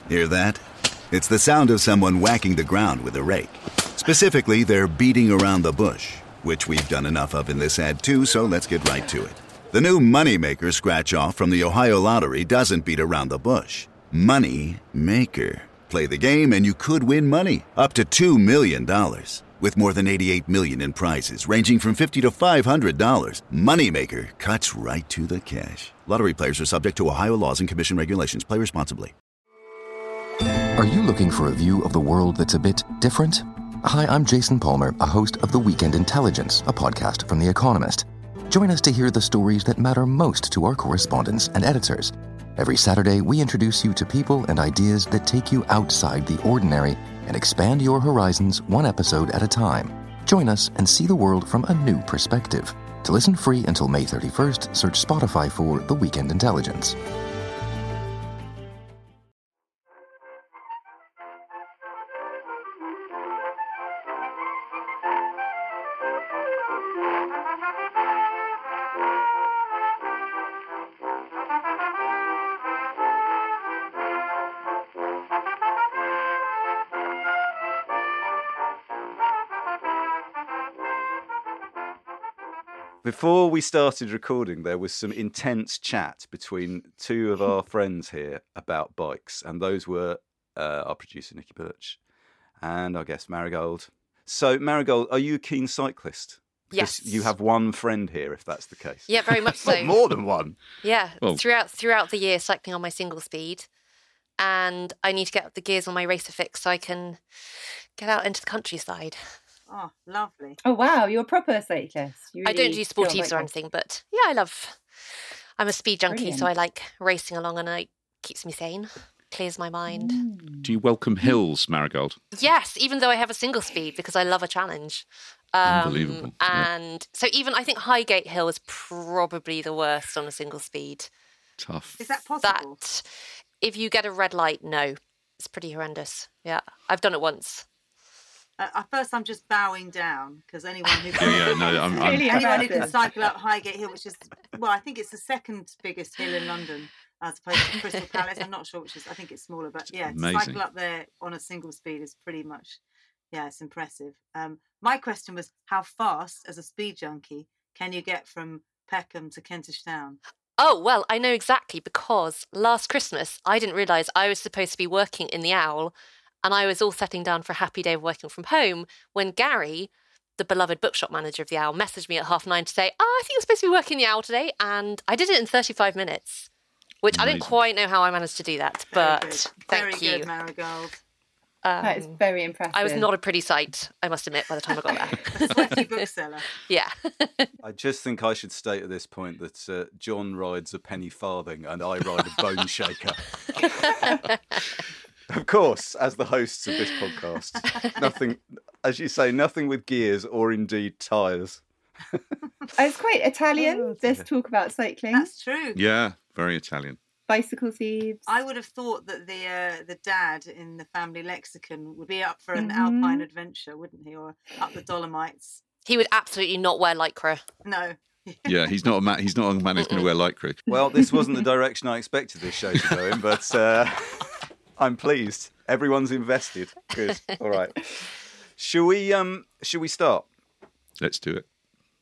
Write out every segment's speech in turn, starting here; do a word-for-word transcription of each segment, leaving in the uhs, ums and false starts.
Hear that? It's the sound of someone whacking the ground with a rake. Specifically, they're beating around the bush, which we've done enough of in this ad too, so let's get right to it. The new Moneymaker scratch-off from the Ohio Lottery doesn't beat around the bush. Money Maker. Play the game and you could win money, up to two million dollars. With more than eighty-eight million dollars in prizes, ranging from fifty dollars to five hundred dollars, Moneymaker cuts right to the cash. Lottery players are subject to Ohio laws and commission regulations. Play responsibly. Are you looking for a view of the world that's a bit different? Hi, I'm Jason Palmer, a host of The Weekend Intelligence, a podcast from The Economist. Join us to hear the stories that matter most to our correspondents and editors. Every Saturday, we introduce you to people and ideas that take you outside the ordinary and expand your horizons one episode at a time. Join us and see the world from a new perspective. To listen free until May thirty-first, search Spotify for The Weekend Intelligence. Before we started recording, there was some intense chat between two of our friends here about bikes, and those were uh, our producer, Nicky Birch, and our guest, Marigold. So, Marigold, are you a keen cyclist? Because Yes. you have one friend here, if that's the case. Yeah, very much so. Not more than one. Yeah, Well- throughout throughout the year, cycling on my single speed, and I need to get up the gears on my Racer Fix so I can get out into the countryside. Oh, lovely. Oh, wow, you're a proper cyclist. You I don't really do feel sportives like or that. anything, but yeah, I love. I'm a speed junkie, so I Brilliant. like racing along, and it keeps me sane, clears my mind. Mm. Do you welcome hills, Marigold? Yes, even though I have a single speed because I love a challenge. Um, Unbelievable. Yeah. And so even I think Highgate Hill is probably the worst on a single speed. Tough. Is that possible? That if you get a red light, no, it's pretty horrendous. Yeah, I've done it once. Uh, at first, I'm just bowing down because anyone who Yeah, yeah, no, I'm, I'm Really anyone who can impressive. cycle up Highgate Hill, which is well, I think it's the second biggest hill in London, as opposed to Crystal Palace. I'm not sure which is. I think it's smaller, but yeah, to Amazing. cycle up there on a single speed is pretty much, yeah, it's impressive. Um, my question was, how fast, as a speed junkie, can you get from Peckham to Kentish Town? Oh, well, I know exactly because last Christmas I didn't realise I was supposed to be working in the Owl, and I was all settling down for a happy day of working from home when Gary, the beloved bookshop manager of the Owl, messaged me at half nine to say, oh, I think you're supposed to be working in the Owl today, and I did it in thirty-five minutes, which I don't Amazing. quite know how I managed to do that, Very but good. thank Very you. good, Marigold. That is Um, very impressive. I was not a pretty sight, I must admit, by the time I got there. Sweaty bookseller. Yeah. I just think I should state at this point that uh, John rides a penny farthing and I ride a bone shaker. Of course, as the hosts of this podcast, nothing, as you say, nothing with gears or indeed tyres. It's quite Italian, Oh, this dear. talk about cycling. That's true. yeah, very Italian. Bicycle thieves. I would have thought that the uh, the dad in the family lexicon would be up for an Mhm. alpine adventure, wouldn't he? Or up the Dolomites. He would absolutely not wear Lycra. No. Yeah, he's not a man. He's not a man who's going to wear lycra. Well, this wasn't the direction I expected this show to go in, but uh, I'm pleased. Everyone's invested. Good. All right. Shall we? Um. Shall we start? Let's do it.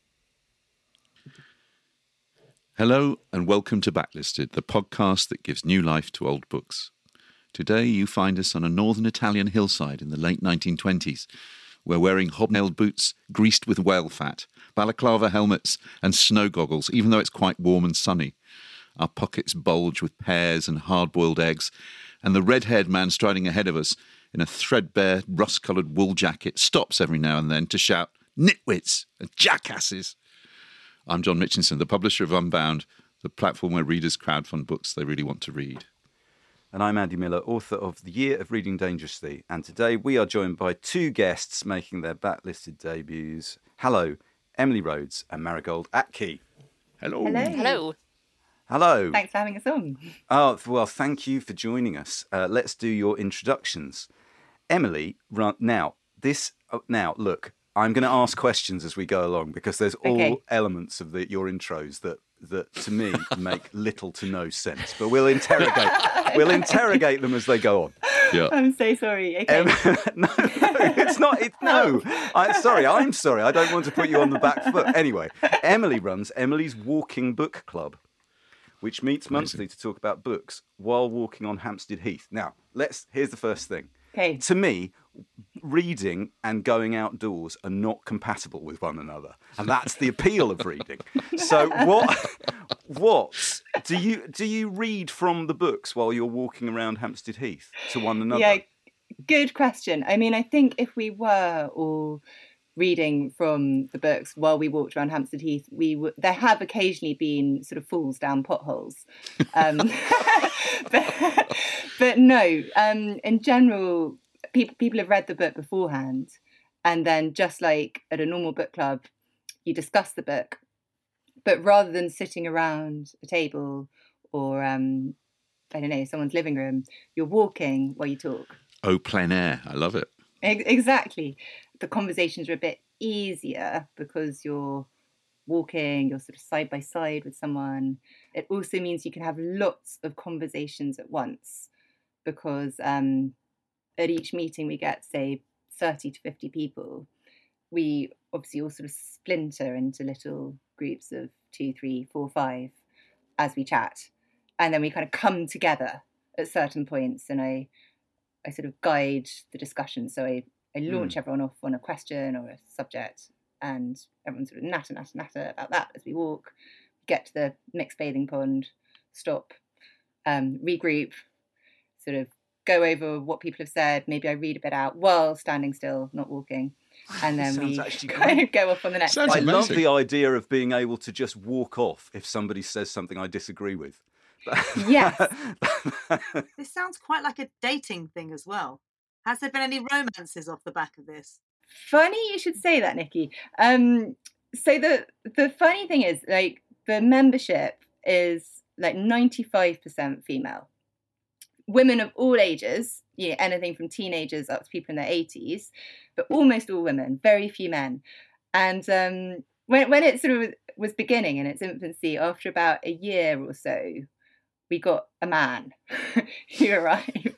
Hello and welcome to Backlisted, the podcast that gives new life to old books. Today you find us on a northern Italian hillside in the late nineteen twenties. We're wearing hobnailed boots greased with whale fat, balaclava helmets and snow goggles, even though it's quite warm and sunny. Our pockets bulge with pears and hard-boiled eggs, and the red-haired man striding ahead of us in a threadbare, rust-coloured wool jacket stops every now and then to shout, "Nitwits and jackasses!" I'm John Mitchinson, the publisher of Unbound, the platform where readers crowdfund books they really want to read. And I'm Andy Miller, author of The Year of Reading Dangerously. And today we are joined by two guests making their backlisted debuts. Hello, Emily Rhodes and Marigold Atke. Hello. Hello. Hello. Hello. Thanks for having us on. Oh, well, thank you for joining us. Uh, let's do your introductions. Emily, run, now, this, oh, now, look, I'm going to ask questions as we go along because there's all Okay. elements of the, your intros that that, to me, make little to no sense. But we'll interrogate. We'll interrogate them as they go on. Yeah. I'm so sorry. Okay. Em- no, no, it's not. It, no, I, sorry. I'm sorry. I don't want to put you on the back foot. Anyway, Emily runs Emily's Walking Book Club, which meets monthly to talk about books while walking on Hampstead Heath. Now, let's. Here's the first thing. Okay. To me, reading and going outdoors are not compatible with one another, and that's the appeal of reading. So, what, what do you do? You read from the books while you're walking around Hampstead Heath to one another? Yeah, good question. I mean, I think if we were all reading from the books while we walked around Hampstead Heath, we w- there have occasionally been sort of falls down potholes. Um, but, but no, um, in general, people people have read the book beforehand, and then just like at a normal book club, you discuss the book. But rather than sitting around a table or um, I don't know, someone's living room, you're walking while you talk. Oh, plein air. I love it. Ex- Exactly. The conversations are a bit easier because you're walking, you're sort of side by side with someone. It also means you can have lots of conversations at once because um, at each meeting we get, say, thirty to fifty people. We obviously all sort of splinter into little groups of two, three, four, five as we chat. And then we kind of come together at certain points and I, I sort of guide the discussion. So I I launch mm. everyone off on a question or a subject and everyone sort of natter, natter, natter about that as we walk, get to the mixed bathing pond, stop, um, regroup, sort of go over what people have said. Maybe I read a bit out while standing still, not walking. And then we kind of go off on the next Sounds I one. love the idea of being able to just walk off if somebody says something I disagree with. Yes. This sounds quite like a dating thing as well. Has there been any romances off the back of this? Funny you should say that, Nikki. Um, so the the funny thing is, like, the membership is like ninety-five percent female. Women of all ages, you know, anything from teenagers up to people in their eighties, but almost all women, very few men. And um, when when it sort of was beginning in its infancy, after about a year or so, we got a man who arrived.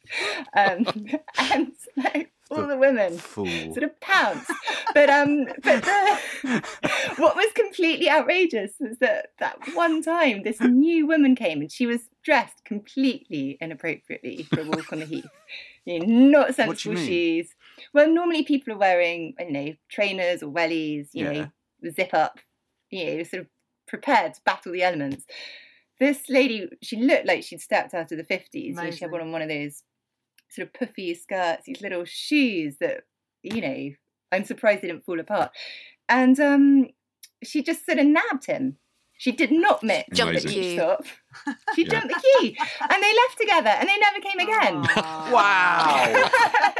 Um, and like, all the women Fool. sort of pounced. But um, but the, what was completely outrageous was that that one time this new woman came and she was dressed completely inappropriately for a walk on the heath. You know, not sensible shoes. Well, normally people are wearing, I don't know, trainers or wellies, you Yeah. know, zip up, you know, sort of prepared to battle the elements. This lady, she looked like she'd stepped out of the fifties. You know, she had one on one of those sort of puffy skirts, these little shoes that, you know, I'm surprised they didn't fall apart. And um, she just sort of nabbed him. She did not miss Jump the the queue. stop. She Yeah. jumped the queue. And they left together and they never came again. Aw. Wow!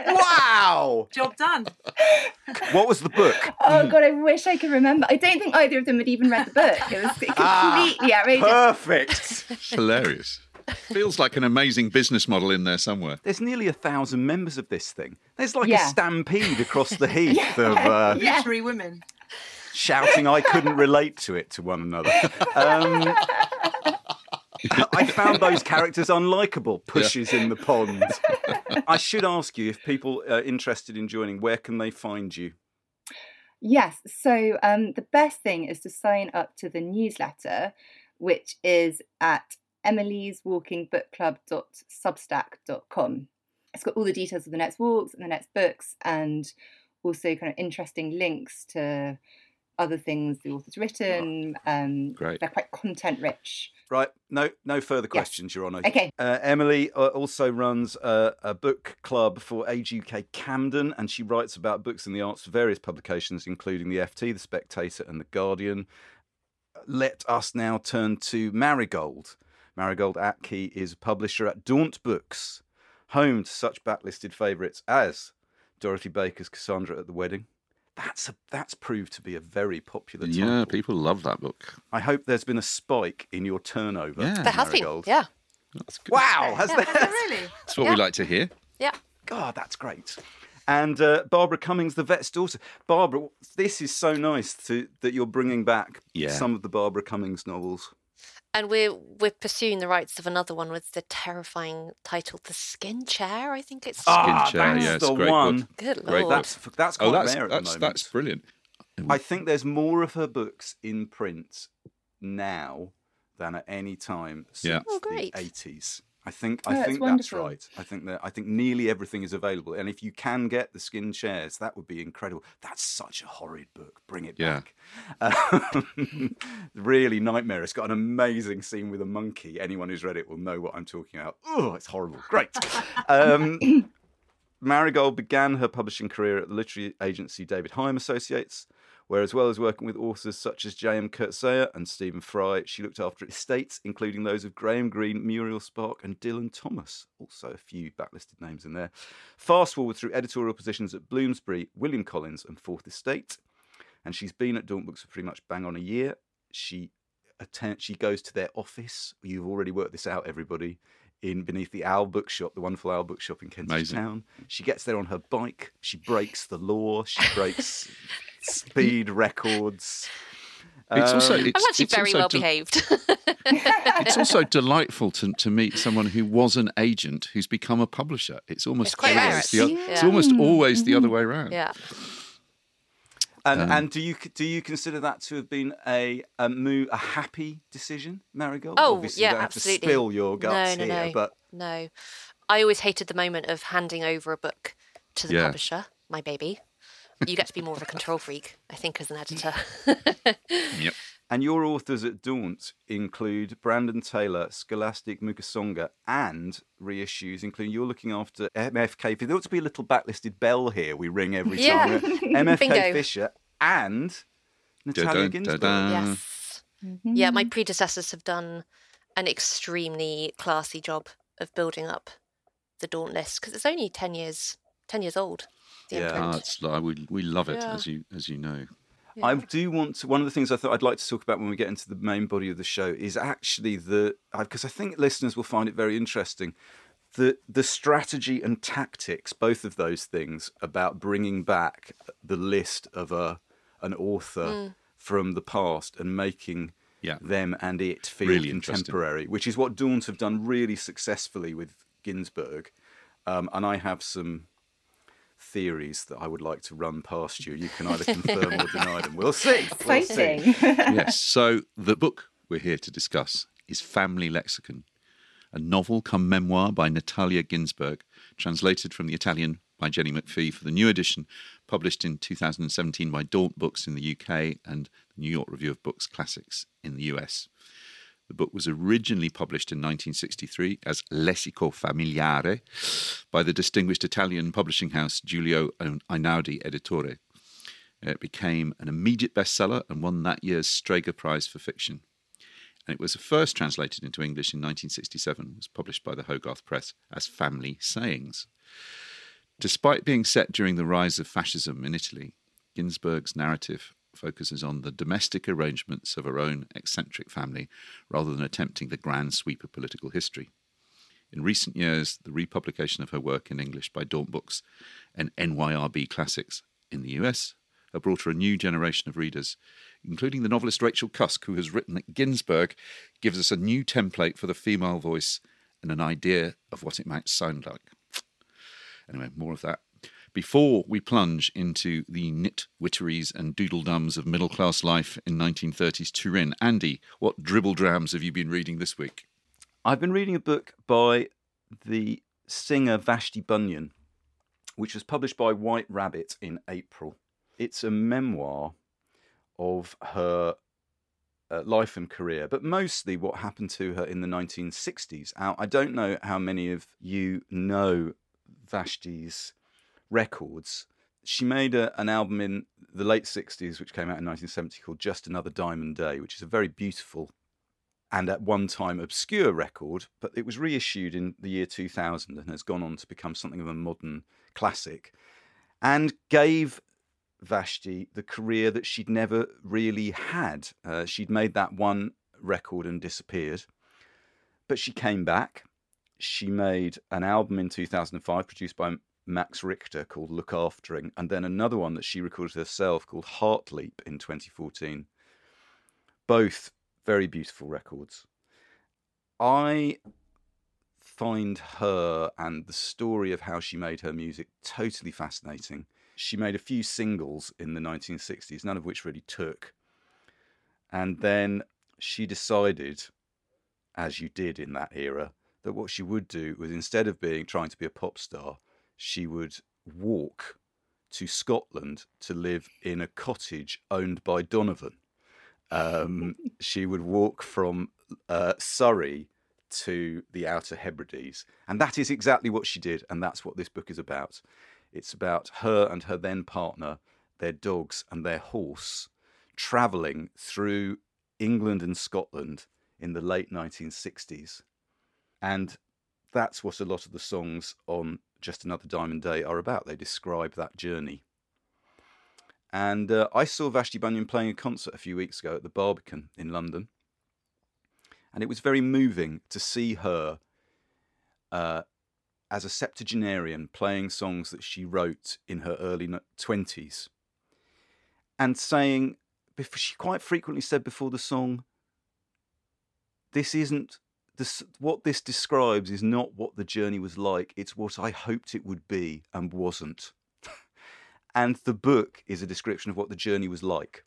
Wow! Job done. What was the book? Oh, God, I wish I could remember. I don't think either of them had even read the book. It was completely outrageous. Perfect. Hilarious. Feels like an amazing business model in there somewhere. There's nearly a thousand members of this thing. There's like Yeah. a stampede across the heath of uh, Yeah. Literary women. shouting I couldn't relate to it to one another. Um, I found those characters unlikable, pushes in the pond. I should ask you, if people are interested in joining, where can they find you? Yes. So um, the best thing is to sign up to the newsletter, which is at emilys walking book club dot substack dot com. It's got all the details of the next walks and the next books, and also kind of interesting links to other things the author's written. Um, Great. They're quite content rich. Right, no, no further Yes. questions, Your Honour. Okay. Uh, Emily uh, also runs a, a book club for Age U K Camden, and she writes about books and the arts for various publications, including the F T, the Spectator, and the Guardian. Let us now turn to Marigold. Marigold Atkey is a publisher at Daunt Books, home to such backlisted favourites as Dorothy Baker's Cassandra at the Wedding. That's a, that's proved to be a very popular title. Yeah, people love that book. I hope there's been a spike in your turnover. Yeah. There has Marigold. been, yeah. That's good. Wow, has Yeah. there? Is it really? That's what Yeah. we like to hear. Yeah. God, that's great. And uh, Barbara Cummings, the vet's daughter. Barbara, this is so nice to, that you're bringing back Yeah. some of the Barbara Cummings novels. And we're we're pursuing the rights of another one with the terrifying title, The Skin Chair, I think it's. Ah, Chair, that's yeah, it's the a great one. book. Good Great lord. That's that's quite Oh, that's rare at that's the moment. that's brilliant. I think there's more of her books in print now than at any time since Yeah. Oh, the great. eighties. I think Oh, I that's think that's wonderful. right. I think that I think nearly everything is available, and if you can get the Skin Chairs, that would be incredible. That's such a horrid book. Bring it Yeah. back. Um, really nightmare. It's got an amazing scene with a monkey. Anyone who's read it will know what I'm talking about. Oh, it's horrible. Great. Um, Marigold began her publishing career at the literary agency David Hyam Associates, where as well as working with authors such as J M Coetzee and Stephen Fry, she looked after estates, including those of Graham Greene, Muriel Spark and Dylan Thomas. Also a few backlisted names in there. Fast forward through editorial positions at Bloomsbury, William Collins and Fourth Estate. And she's been at Daunt Books for pretty much bang on a year. She attend, she goes to their office. You've already worked this out, everybody. In beneath the Owl Bookshop, the wonderful Owl Bookshop in Kentish Amazing. Town. She gets there on her bike. She breaks the law. She breaks speed records. It's also Um, it's, I'm actually it's very also well de- behaved. It's also delightful to, to meet someone who was an agent who's become a publisher. It's almost It's quite always rare, the, o- actually. it's Yeah. almost always the other way around. Yeah. and um, and do you do you consider that to have been a a, move, a happy decision, Marigold? Oh, Obviously, yeah, you don't have absolutely. to spill your guts no, no, here, no. but No. I always hated the moment of handing over a book to the Yeah. publisher, my baby. You get to be more of a control freak, I think, as an editor. Yep. and your authors at Daunt include Brandon Taylor, Scholastic Mukasonga, and reissues, including you're looking after M F K. There ought to be a little blacklisted bell here we ring every Yeah. time. M F K Bingo. Fisher and Natalia Dun, dun, Ginsburg. dun, dun. Yes. Yeah, my predecessors have done an extremely classy job of building up the Daunt list because it's only ten years, ten years old. The Yeah. imprint. Ah, it's like, we we love it Yeah. as you as you know. I do want to. One of the things I thought I'd like to talk about when we get into the main body of the show is actually the because I think listeners will find it very interesting. The the strategy and tactics, both of those things, about bringing back the list of a an author from the past and making Yeah. them and it feel Really interesting. contemporary, which is what Daunt have done really successfully with Ginsburg. Um, and I have some theories that I would like to run past you. You can either confirm or deny them. We'll see. We'll see. Exciting. Yes. So the book we're here to discuss is Family Lexicon, a novel come memoir by Natalia Ginsburg, translated from the Italian by Jenny McPhee for the new edition, published in two thousand seventeen by Daunt Books in the U K and the New York Review of Books Classics in the U S. The book was originally published in nineteen sixty-three as Lessico Familiare by the distinguished Italian publishing house Giulio Einaudi Editore. It became an immediate bestseller and won that year's Strega Prize for Fiction. And it was first translated into English in nineteen sixty-seven, was published by the Hogarth Press as Family Sayings. Despite being set during the rise of fascism in Italy, Ginsburg's narrative focuses on the domestic arrangements of her own eccentric family rather than attempting the grand sweep of political history. In recent years, the republication of her work in English by Daunt Books and N Y R B Classics in the U S have brought her a new generation of readers, including the novelist Rachel Cusk, who has written that Ginsburg gives us a new template for the female voice and an idea of what it might sound like. Anyway, more of that. Before we plunge into the nitwitteries and doodledums of middle-class life in nineteen thirties Turin, Andy, what dribble-drams have you been reading this week? I've been reading a book by the singer Vashti Bunyan, which was published by White Rabbit in April. It's a memoir of her uh, life and career, but mostly what happened to her in the nineteen sixties. Now, I don't know how many of you know Vashti's records. She made a, an album in the late sixties, which came out in nineteen seventy, called Just Another Diamond Day, which is a very beautiful and at one time obscure record, but it was reissued in the year two thousand and has gone on to become something of a modern classic, and gave Vashti the career that she'd never really had. Uh, she'd made that one record and disappeared, but she came back. She made an album in two thousand five produced by Max Richter called Look Aftering, and then another one that she recorded herself called Heartleap in twenty fourteen. Both very beautiful records. I find her and the story of how she made her music totally fascinating. She made a few singles in the nineteen sixties, none of which really took. And then she decided, as you did in that era, that what she would do was, instead of being trying to be a pop star, she would walk to Scotland to live in a cottage owned by Donovan. Um, she would walk from uh, Surrey to the Outer Hebrides. And that is exactly what she did. And that's what this book is about. It's about her and her then partner, their dogs and their horse, travelling through England and Scotland in the late nineteen sixties. And that's what a lot of the songs on Just Another Diamond Day are about. They describe that journey. And uh, I saw Vashti Bunyan playing a concert a few weeks ago at the Barbican in London. And it was very moving to see her uh, as a septuagenarian playing songs that she wrote in her early twenties. And saying, she quite frequently said before the song, this isn't, this, what this describes is not what the journey was like, it's what I hoped it would be and wasn't. And the book is a description of what the journey was like.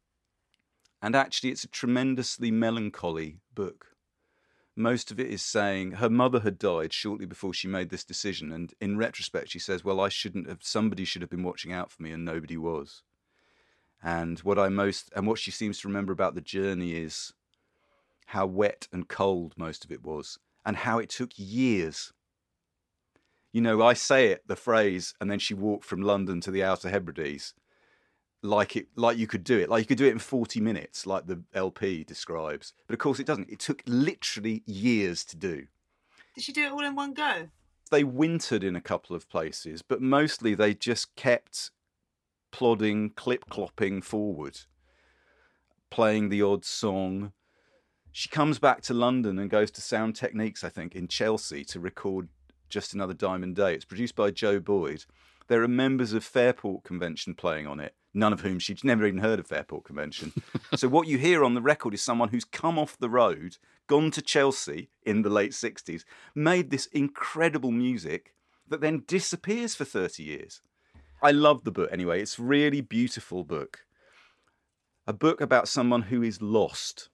And actually, it's a tremendously melancholy book. Most of it is saying her mother had died shortly before she made this decision. And in retrospect, she says, well, I shouldn't have, somebody should have been watching out for me, and nobody was. And what I most, and what she seems to remember about the journey is how wet and cold most of it was, and how it took years. You know, I say it, the phrase, and then she walked from London to the Outer Hebrides, like it, like you could do it, like you could do it in forty minutes, like the L P describes. But of course it doesn't. It took literally years to do. Did she do it all in one go? They wintered in a couple of places, but mostly they just kept plodding, clip-clopping forward, playing the odd song. She comes back to London and goes to Sound Techniques, I think, in Chelsea to record Just Another Diamond Day. It's produced by Joe Boyd. There are members of Fairport Convention playing on it, none of whom she'd never even heard of Fairport Convention. So what you hear on the record is someone who's come off the road, gone to Chelsea in the late sixties, made this incredible music that then disappears for thirty years. I love the book anyway. It's a really beautiful book. A book about someone who is lost.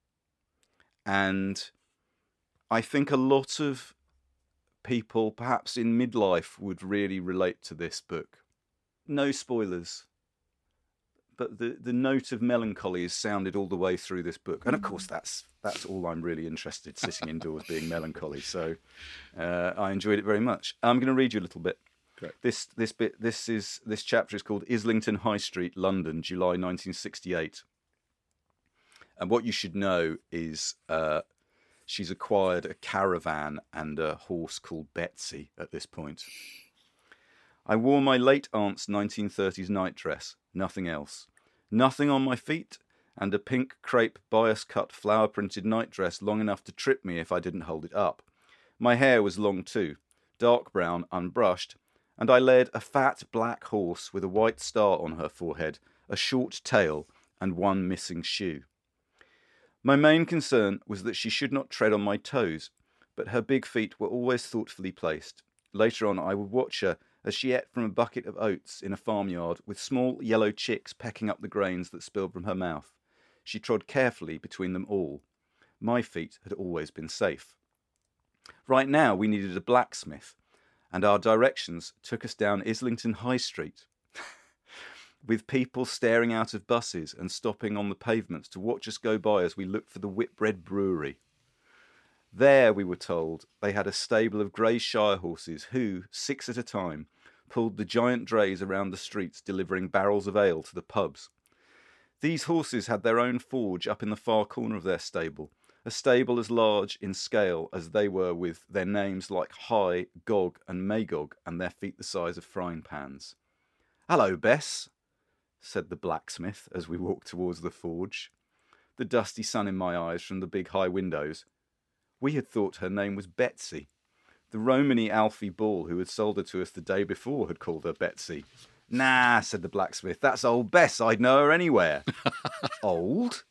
And I think a lot of people, perhaps in midlife, would really relate to this book. No spoilers, but the, the note of melancholy is sounded all the way through this book. And of course, that's that's all I'm really interested, sitting indoors being melancholy. So uh, I enjoyed it very much. I'm going to read you a little bit. Great. This this bit this is this chapter is called Islington High Street, London, July nineteen sixty-eight. And what you should know is uh, she's acquired a caravan and a horse called Betsy at this point. I wore my late aunt's nineteen thirties nightdress, nothing else. Nothing on my feet, and a pink crepe bias-cut flower-printed nightdress long enough to trip me if I didn't hold it up. My hair was long too, dark brown, unbrushed, and I led a fat black horse with a white star on her forehead, a short tail, and one missing shoe. My main concern was that she should not tread on my toes, but her big feet were always thoughtfully placed. Later on, I would watch her as she ate from a bucket of oats in a farmyard, with small yellow chicks pecking up the grains that spilled from her mouth. She trod carefully between them all. My feet had always been safe. Right now, we needed a blacksmith, and our directions took us down Islington High Street, with people staring out of buses and stopping on the pavements to watch us go by as we looked for the Whitbread Brewery. There, we were told, they had a stable of grey shire horses who, six at a time, pulled the giant drays around the streets delivering barrels of ale to the pubs. These horses had their own forge up in the far corner of their stable, a stable as large in scale as they were, with their names like High, Gog and Magog, and their feet the size of frying pans. "Hello, Bess," said the blacksmith as we walked towards the forge, the dusty sun in my eyes from the big high windows. We had thought her name was Betsy, The Romany Alfie Ball, who had sold her to us the day before, had called her Betsy. Nah, said the blacksmith, that's old Bess. I'd know her anywhere. Old?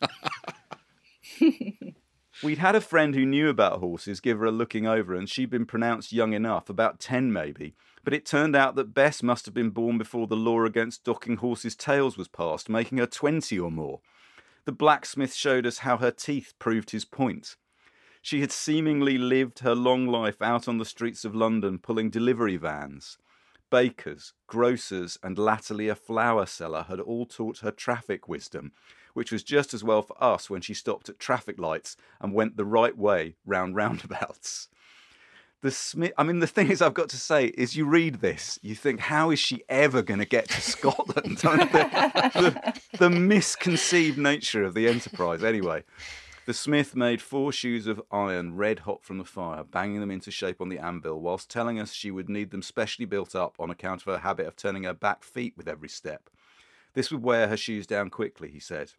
We'd had a friend who knew about horses give her a looking over, and she'd been pronounced young enough, about ten maybe. But it turned out that Bess must have been born before the law against docking horses' tails was passed, making her twenty or more. The blacksmith showed us how her teeth proved his point. She had seemingly lived her long life out on the streets of London pulling delivery vans. Bakers, grocers, and latterly a flower seller had all taught her traffic wisdom, which was just as well for us when she stopped at traffic lights and went the right way round roundabouts. The Smith, I mean, the thing is, I've got to say, is you read this, you think, how is she ever going to get to Scotland? I mean, the, the, the misconceived nature of the enterprise. Anyway, the smith made four shoes of iron red hot from the fire, banging them into shape on the anvil, whilst telling us she would need them specially built up on account of her habit of turning her back feet with every step. This would wear her shoes down quickly, he said.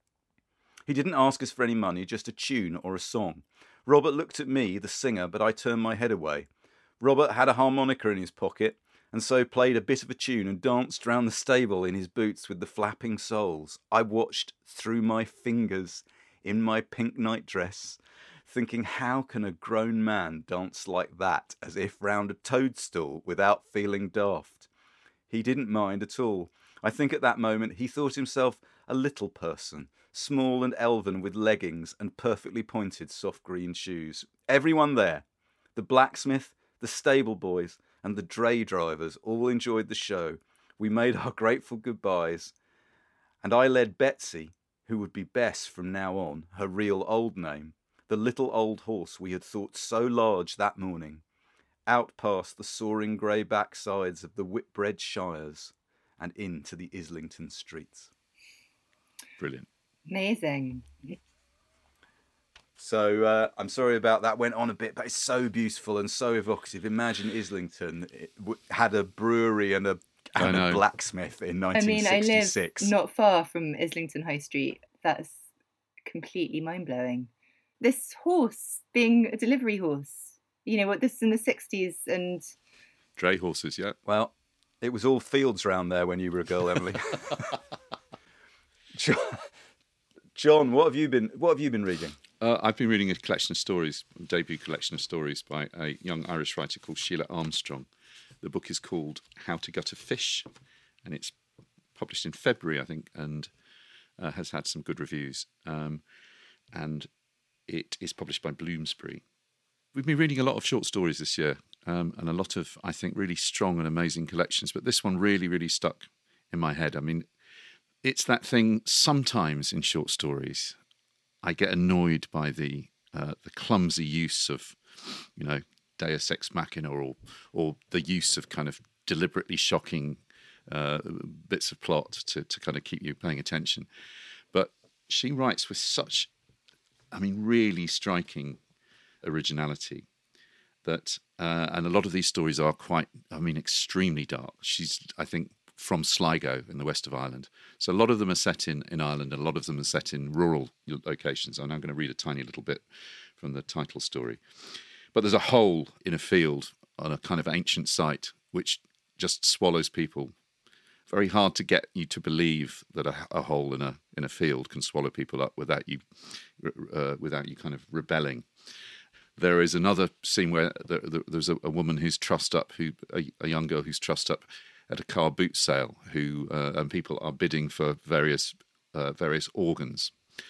He didn't ask us for any money, just a tune or a song. Robert looked at me, the singer, but I turned my head away. Robert had a harmonica in his pocket, and so played a bit of a tune and danced round the stable in his boots with the flapping soles. I watched through my fingers in my pink nightdress, thinking, how can a grown man dance like that, as if round a toadstool, without feeling daft? He didn't mind at all. I think at that moment he thought himself a little person, small and elven with leggings and perfectly pointed soft green shoes. Everyone there, the blacksmith, the stable boys, and the dray drivers all enjoyed the show. We made our grateful goodbyes, and I led Betsy, who would be Bess from now on, her real old name, the little old horse we had thought so large that morning, out past the soaring grey backsides of the Whitbread Shires and into the Islington streets. Brilliant. Amazing. So uh, I'm sorry about that, went on a bit, but it's so beautiful and so evocative. Imagine Islington it w- had a brewery and a and a blacksmith in nineteen sixty-six. I mean, I live not far from Islington High Street. That's completely mind-blowing. This horse being a delivery horse, you know what, this is in the sixties and... Dray horses, yeah. Well, it was all fields round there when you were a girl, Emily. John, John, what have you been what have you been reading? Uh, I've been reading a collection of stories, a debut collection of stories by a young Irish writer called Sheila Armstrong. The book is called How to Gut a Fish, and it's published in February, I think, and uh, has had some good reviews. Um, and it is published by Bloomsbury. We've been reading a lot of short stories this year, um, and a lot of, I think, really strong and amazing collections. But this one really, really stuck in my head. I mean, it's that thing sometimes in short stories, I get annoyed by the uh, the clumsy use of, you know, Deus Ex Machina, or or the use of kind of deliberately shocking uh, bits of plot to, to kind of keep you paying attention. But she writes with such, I mean, really striking originality that, uh, and a lot of these stories are quite, I mean, extremely dark. She's, I think, from Sligo in the west of Ireland. So a lot of them are set in, in Ireland, and a lot of them are set in rural locations. And I'm going to read a tiny little bit from the title story. But there's a hole in a field on a kind of ancient site which just swallows people. Very hard to get you to believe that a, a hole in a in a field can swallow people up without you uh, without you kind of rebelling. There is another scene where there, there, there's a, a woman who's trussed up, who a, a young girl who's trussed up at a car boot sale, who uh, and people are bidding for various uh, various organs.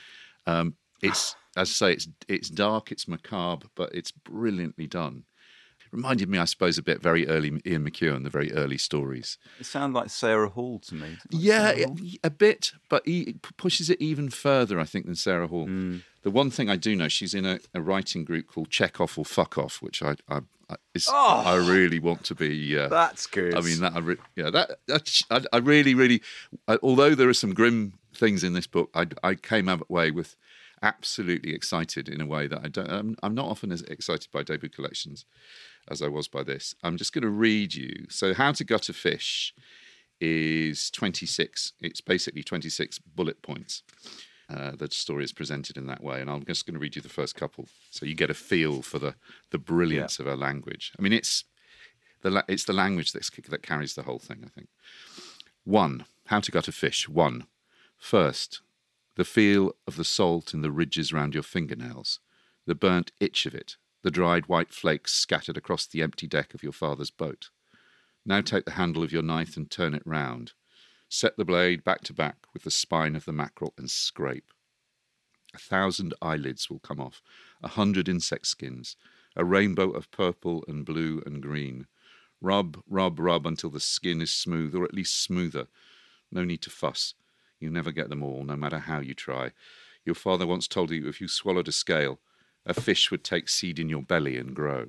Um, it's as I say, it's it's dark, it's macabre, but it's brilliantly done. Reminded me, I suppose, a bit very early Ian McEwan, the very early stories. It sounded like Sarah Hall to me. Like yeah, it, a bit, but he pushes it even further, I think, than Sarah Hall. Mm. The one thing I do know, she's in a, a writing group called Check Off or Fuck Off, which I I, I, is, oh, I really want to be. Uh, that's good. I mean, that I re- yeah, that, that I, I really, really. I, although there are some grim things in this book, I, I came away with absolutely excited in a way that I don't. I'm, I'm not often as excited by debut collections as I was by this. I'm just going to read you. So, How to Gut a Fish is twenty-six. It's basically twenty-six bullet points. Uh, the story is presented in that way, and I'm just going to read you the first couple, so you get a feel for the the brilliance yeah. of our language. I mean, it's the la- it's the language that's, that carries the whole thing, I think. One, how to gut a fish. One, first, the feel of the salt in the ridges round your fingernails, the burnt itch of it, the dried white flakes scattered across the empty deck of your father's boat. Now take the handle of your knife and turn it round. Set the blade back to back with the spine of the mackerel and scrape. A thousand eyelids will come off, a hundred insect skins, a rainbow of purple and blue and green. Rub, rub, rub until the skin is smooth, or at least smoother. No need to fuss. You never get them all, no matter how you try. Your father once told you if you swallowed a scale, a fish would take seed in your belly and grow.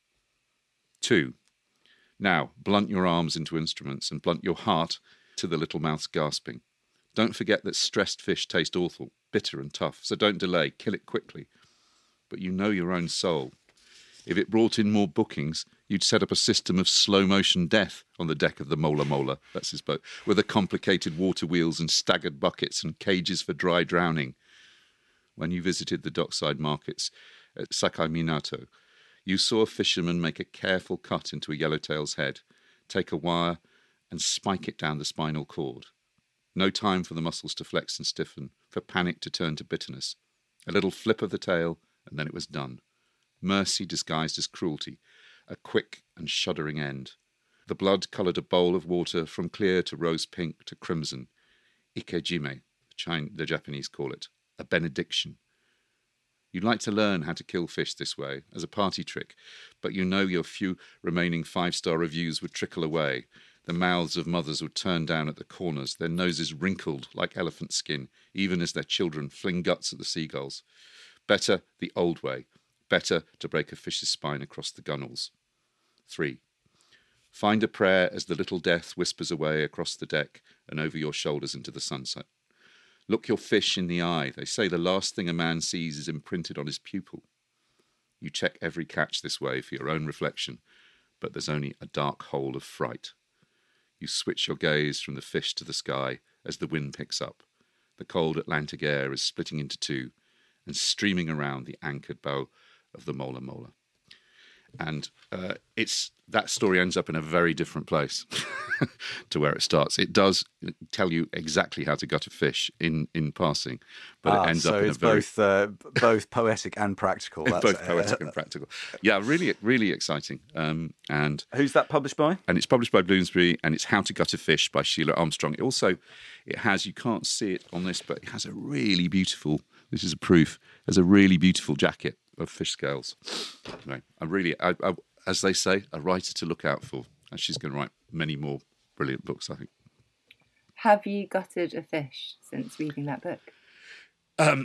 Two. Now, blunt your arms into instruments and blunt your heart to the little mouth's gasping. Don't forget that stressed fish taste awful, bitter and tough, so don't delay, kill it quickly. But you know your own soul. If it brought in more bookings, you'd set up a system of slow-motion death on the deck of the Mola Mola, that's his boat, with the complicated water wheels and staggered buckets and cages for dry drowning. When you visited the dockside markets at Sakai Minato, you saw a fisherman make a careful cut into a yellowtail's head, take a wire and spike it down the spinal cord. No time for the muscles to flex and stiffen, for panic to turn to bitterness. A little flip of the tail, and then it was done. Mercy disguised as cruelty, a quick and shuddering end. The blood coloured a bowl of water from clear to rose pink to crimson. Ikejime, the Japanese call it, a benediction. You'd like to learn how to kill fish this way, as a party trick, but you know your few remaining five-star reviews would trickle away. The mouths of mothers would turn down at the corners, their noses wrinkled like elephant skin, even as their children fling guts at the seagulls. Better the old way. Better to break a fish's spine across the gunnels. Three. Find a prayer as the little death whispers away across the deck and over your shoulders into the sunset. Look your fish in the eye. They say the last thing a man sees is imprinted on his pupil. You check every catch this way for your own reflection, but there's only a dark hole of fright. You switch your gaze from the fish to the sky as the wind picks up. The cold Atlantic air is splitting into two and streaming around the anchored bow of the Mola Mola. And uh, it's that story ends up in a very different place to where it starts. It does tell you exactly how to gut a fish in, in passing, but ah, it ends so up in it's a very... both, uh, both poetic and practical. That's both poetic and practical. Yeah, really, really exciting. Um, and who's that published by? And it's published by Bloomsbury, and it's How to Gut a Fish by Sheila Armstrong. It also, it has, you can't see it on this, but it has a really beautiful, this is a proof, has a really beautiful jacket of fish scales. Anyway, I really, I, I, as they say, a writer to look out for. And she's going to write many more brilliant books, I think. Have you gutted a fish since reading that book? Um,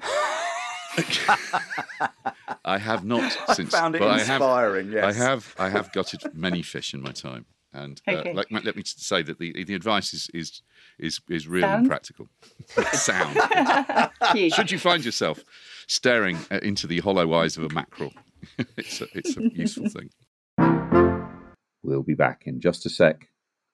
I have not since. I found it but inspiring. I have, yes, I have. I have gutted many fish in my time, and uh, okay. like, let me say that the the advice is is is, is real Sound? and practical. Sound. Should you find yourself staring into the hollow eyes of a mackerel, it's a, it's a useful thing. We'll be back in just a sec.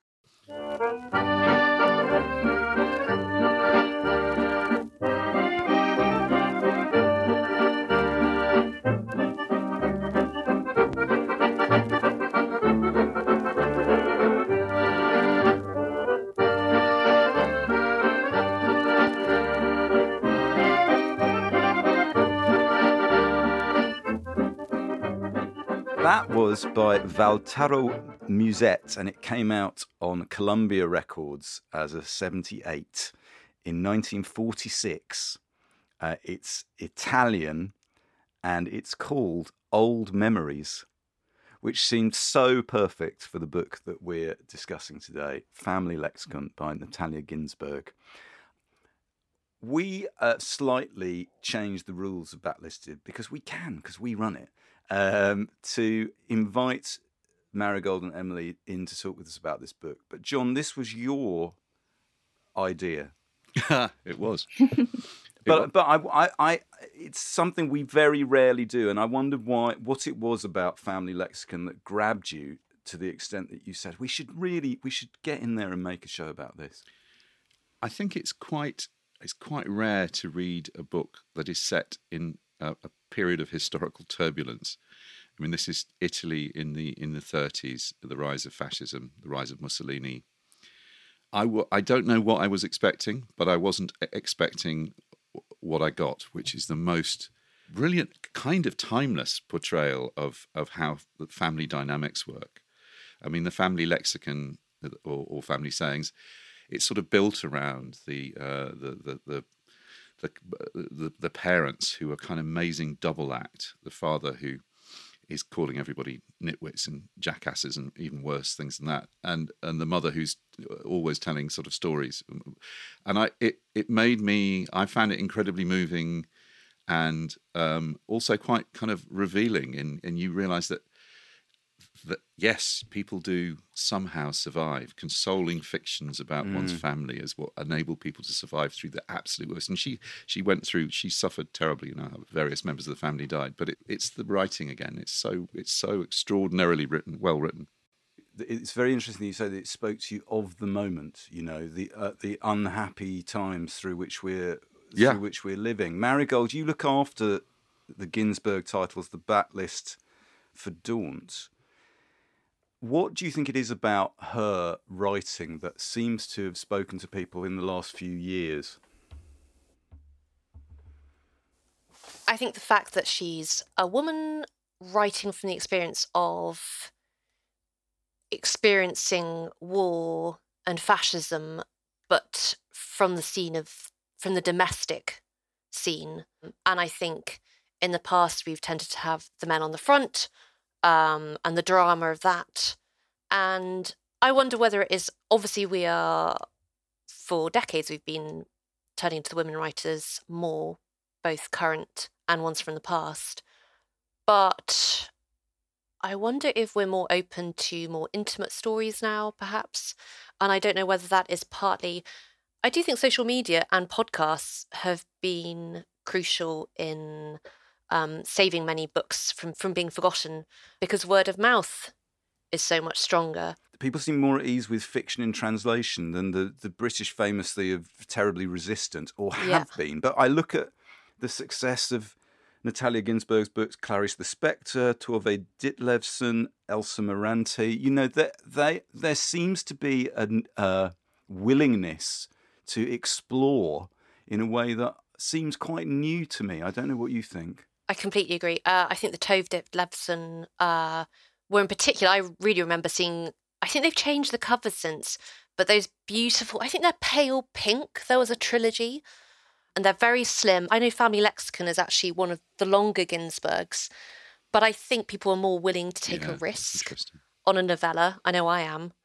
That was by Valtaro Musette, and it came out on Columbia Records as a seventy-eight in nineteen forty-six. Uh, it's Italian, and it's called Old Memories, which seemed so perfect for the book that we're discussing today, Family Lexicon by Natalia Ginsburg. We uh, slightly changed the rules of Backlisted because we can, because we run it. Um, to invite Marigold and Emily in to talk with us about this book. But John, this was your idea. It was. but but I, I, I, it's something we very rarely do, and I wondered why, what it was about Family Lexicon that grabbed you to the extent that you said we should really, we should get in there and make a show about this. I think it's quite it's quite rare to read a book that is set in a, a period of historical turbulence. I mean, this is Italy in the in the thirties, the rise of fascism, the rise of Mussolini. I, w- I don't know what I was expecting, but I wasn't expecting what I got, which is the most brilliant, kind of timeless portrayal of, of how the family dynamics work. I mean, the family lexicon or, or family sayings, it's sort of built around the uh, the, the, the the the the parents who are kind of amazing double act. The father who is calling everybody nitwits and jackasses and even worse things than that, and and the mother who's always telling sort of stories. And I it it made me I found it incredibly moving, and um, also quite kind of revealing. And and you realise that that yes, people do somehow survive. Consoling fictions about mm. one's family is what enabled people to survive through the absolute worst. And she she went through, she suffered terribly. You know, various members of the family died. But it, it's the writing again. It's so it's so extraordinarily written, well written. It's very interesting you say that it spoke to you of the moment. You know, the uh, the unhappy times through which we're yeah. through which we're living. Marigold, you look after the Ginsberg titles, the backlist for Daunt. What do you think it is about her writing that seems to have spoken to people in the last few years? I think the fact that she's a woman writing from the experience of experiencing war and fascism, but from the scene of, from the domestic scene. And I think in the past we've tended to have the men on the front, Um, and the drama of that. And I wonder whether it is, obviously we are, for decades we've been turning to the women writers more, both current and ones from the past. But I wonder if we're more open to more intimate stories now, perhaps. And I don't know whether that is partly, I do think social media and podcasts have been crucial in Um, saving many books from, from being forgotten, because word of mouth is so much stronger. People seem more at ease with fiction in translation than the, the British famously are terribly resistant, or have yeah. been. But I look at the success of Natalia Ginsberg's books, Clarice Lispector, Tove Ditlevsen, Elsa Morante. You know, they, they, there seems to be a uh, willingness to explore in a way that seems quite new to me. I don't know what you think. I completely agree. Uh, I think the Tove Ditlevsen uh, were in particular, I really remember seeing, I think they've changed the covers since, but those beautiful, I think they're pale pink. There was a trilogy and they're very slim. I know Family Lexicon is actually one of the longer Ginsbergs, but I think people are more willing to take yeah, a risk on a novella. I know I am.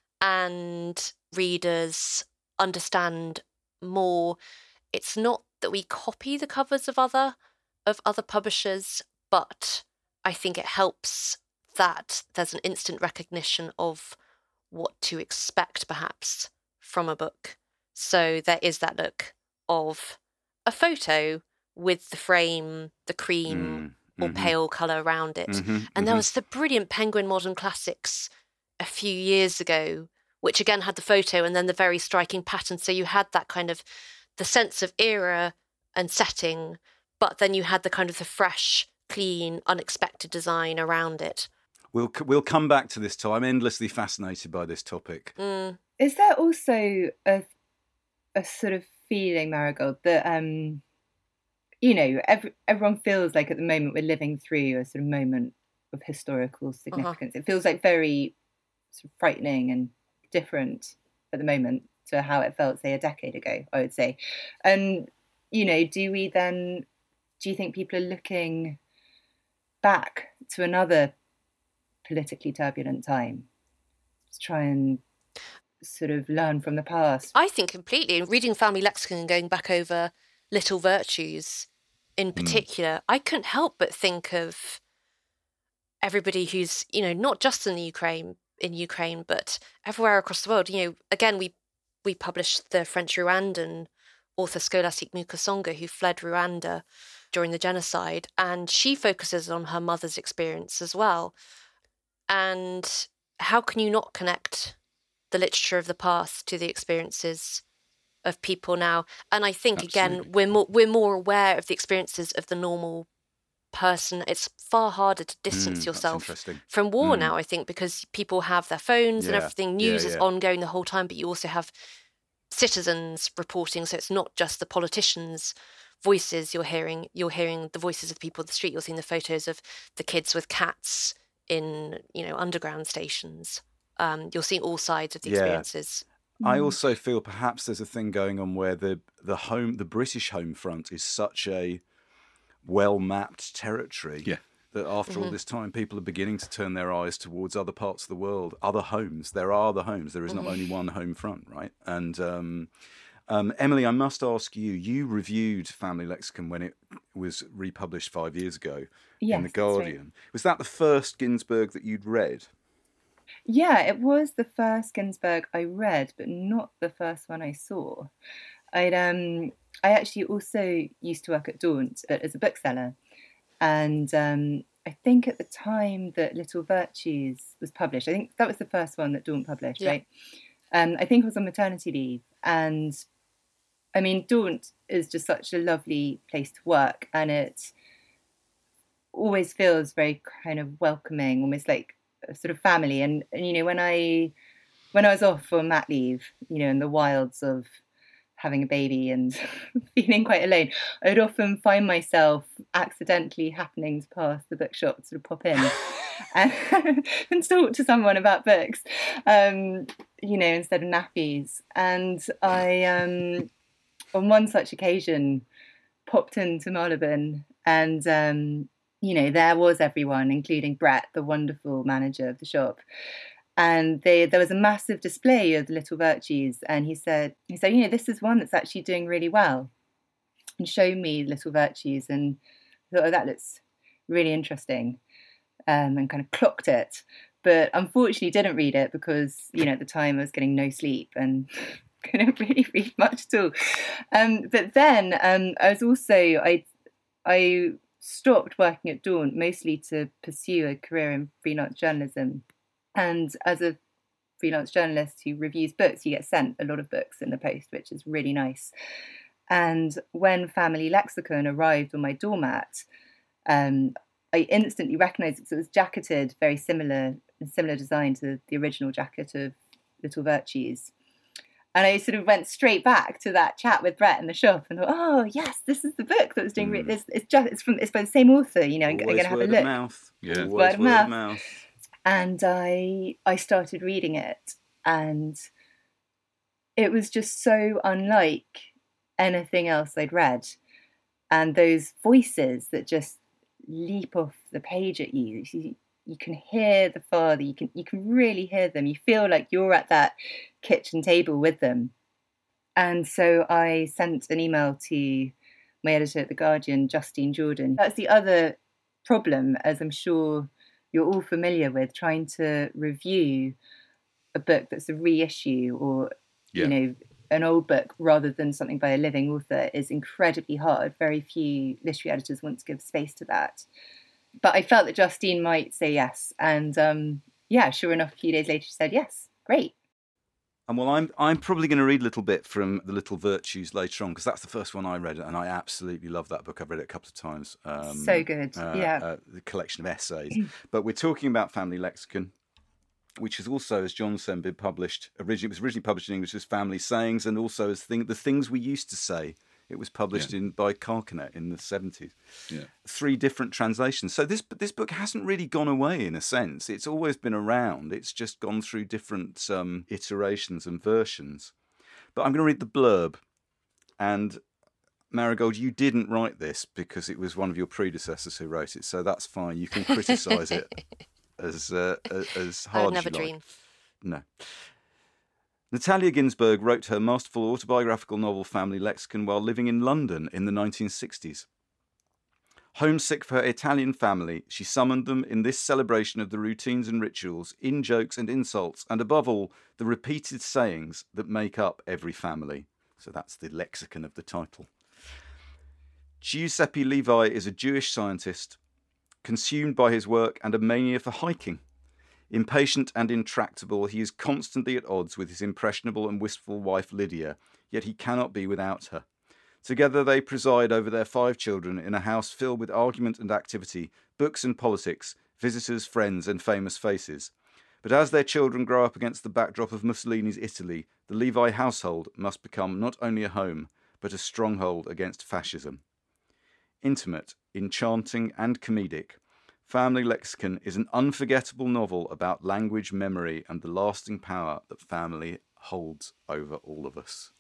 And readers understand more. It's not that we copy the covers of other of other publishers, but I think it helps that there's an instant recognition of what to expect, perhaps, from a book. So there is that look of a photo with the frame, the cream mm, or mm-hmm. pale colour around it. Mm-hmm, and mm-hmm. there was the brilliant Penguin Modern Classics a few years ago, which again had the photo and then the very striking pattern. So you had that kind of the sense of era and setting, but then you had the kind of the fresh, clean, unexpected design around it. We'll we'll come back to this, Tom. I'm endlessly fascinated by this topic. Mm. Is there also a a sort of feeling, Marigold, that um, you know, every, everyone feels like at the moment we're living through a sort of moment of historical significance. Uh-huh. It feels like very sort of frightening and different at the moment to how it felt, say, a decade ago, I would say. And, you know, do we then, do you think people are looking back to another politically turbulent time to try and sort of learn from the past? I think completely. And reading Family Lexicon and going back over Little Virtues in particular, mm. I couldn't help but think of everybody who's, you know, not just in the Ukraine, in Ukraine, but everywhere across the world. You know, again, we we published the French Rwandan author Scholastique Mukasonga, who fled Rwanda during the genocide, and she focuses on her mother's experience as well. And how can you not connect the literature of the past to the experiences of people now. And I think, Absolutely. again, we're more, we're more aware of the experiences of the normal person. It's far harder to distance Mm, that's yourself interesting. from war Mm. now, I think, because people have their phones and Yeah, everything. yeah, News is yeah. ongoing the whole time, but you also have citizens reporting, so it's not just the politicians' voices you're hearing. You're hearing the voices of the people on the street. You're seeing the photos of the kids with cats in, you know, underground stations. Um, you're seeing all sides of the Yeah. experiences. I also feel perhaps there's a thing going on where the the home, the British home front, is such a well mapped territory Yeah. that after all this time, people are beginning to turn their eyes towards other parts of the world, other homes. There are other homes. There is not only one home front, right? And um, um, Emily, I must ask you: you reviewed Family Lexicon when it was republished five years ago Yes, in the that's right. Guardian. Was that the first Ginsberg that you'd read? Yeah, it was the first Ginsberg I read, but not the first one I saw. I'd um I actually also used to work at Daunt, but as a bookseller, and um, I think at the time that Little Virtues was published, I think that was the first one that Daunt published, Yeah. right? Um, I think I was on maternity leave, and I mean, Daunt is just such a lovely place to work, and it always feels very kind of welcoming, almost like a sort of family. And, and you know, when I when I was off for mat leave, you know, in the wilds of having a baby and feeling quite alone, I'd often find myself accidentally happening to pass the bookshop, sort of pop in and, and talk to someone about books, um, you know, instead of nappies. And I, um, on one such occasion, popped into Marylebone, and um, you know, there was everyone, including Brett, the wonderful manager of the shop. And they, there was a massive display of the Little Virtues, and he said, he said, you know, this is one that's actually doing really well, and showed me Little Virtues, and I thought, oh, that looks really interesting, um, and kind of clocked it. But unfortunately, didn't read it because, you know, at the time I was getting no sleep and couldn't really read much at all. Um, but then um, I was also I I stopped working at Daunt mostly to pursue a career in freelance journalism. And as a freelance journalist who reviews books, you get sent a lot of books in the post, which is really nice. And when Family Lexicon arrived on my doormat, um, I instantly recognised it because it was jacketed, very similar, similar design to the original jacket of Little Virtues. And I sort of went straight back to that chat with Brett in the shop and thought, oh yes, this is the book that was doing. Re- it's, it's just it's from it's by the same author, you know. I'm going to have a word look. of mouth. Yeah. Always Word of word mouth. of mouth. And I I started reading it, and it was just so unlike anything else I'd read. And those voices that just leap off the page at you, you, you can hear the father, you can you can really hear them. You feel like you're at that kitchen table with them. And so I sent an email to my editor at The Guardian, Justine Jordan. That's the other problem, as I'm sure you're all familiar with, trying to review a book that's a reissue or, Yeah. you know, an old book rather than something by a living author is incredibly hard. Very few literary editors want to give space to that. But I felt that Justine might say yes. And um, yeah, sure enough, a few days later, she said, yes, great. And well, I'm I'm probably going to read a little bit from The Little Virtues later on, because that's the first one I read, and I absolutely love that book. I've read it a couple of times. Um, So good, uh, yeah. Uh, the collection of essays. But we're talking about Family Lexicon, which has also, as John said, been published. Originally, it was originally published in English as Family Sayings, and also as thing, The Things We Used to Say. It was published Yeah. in by Carcanet in the seventies. Yeah. Three different translations. So this this book hasn't really gone away in a sense. It's always been around. It's just gone through different um, iterations and versions. But I'm going to read the blurb. And Marigold, you didn't write this because it was one of your predecessors who wrote it. So that's fine. You can criticise it as uh, as I hard would as never you dream. like. No. Natalia Ginsberg wrote her masterful autobiographical novel Family Lexicon while living in London in the nineteen sixties. Homesick for her Italian family, she summoned them in this celebration of the routines and rituals, in-jokes and insults, and above all, the repeated sayings that make up every family. So that's the lexicon of the title. Giuseppe Levi is a Jewish scientist, consumed by his work and a mania for hiking. Impatient and intractable, he is constantly at odds with his impressionable and wistful wife Lydia, yet he cannot be without her. Together they preside over their five children in a house filled with argument and activity, books and politics, visitors, friends, and famous faces. But as their children grow up against the backdrop of Mussolini's Italy, the Levi household must become not only a home, but a stronghold against fascism. Intimate, enchanting, and comedic, Family Lexicon is an unforgettable novel about language, memory, and the lasting power that family holds over all of us.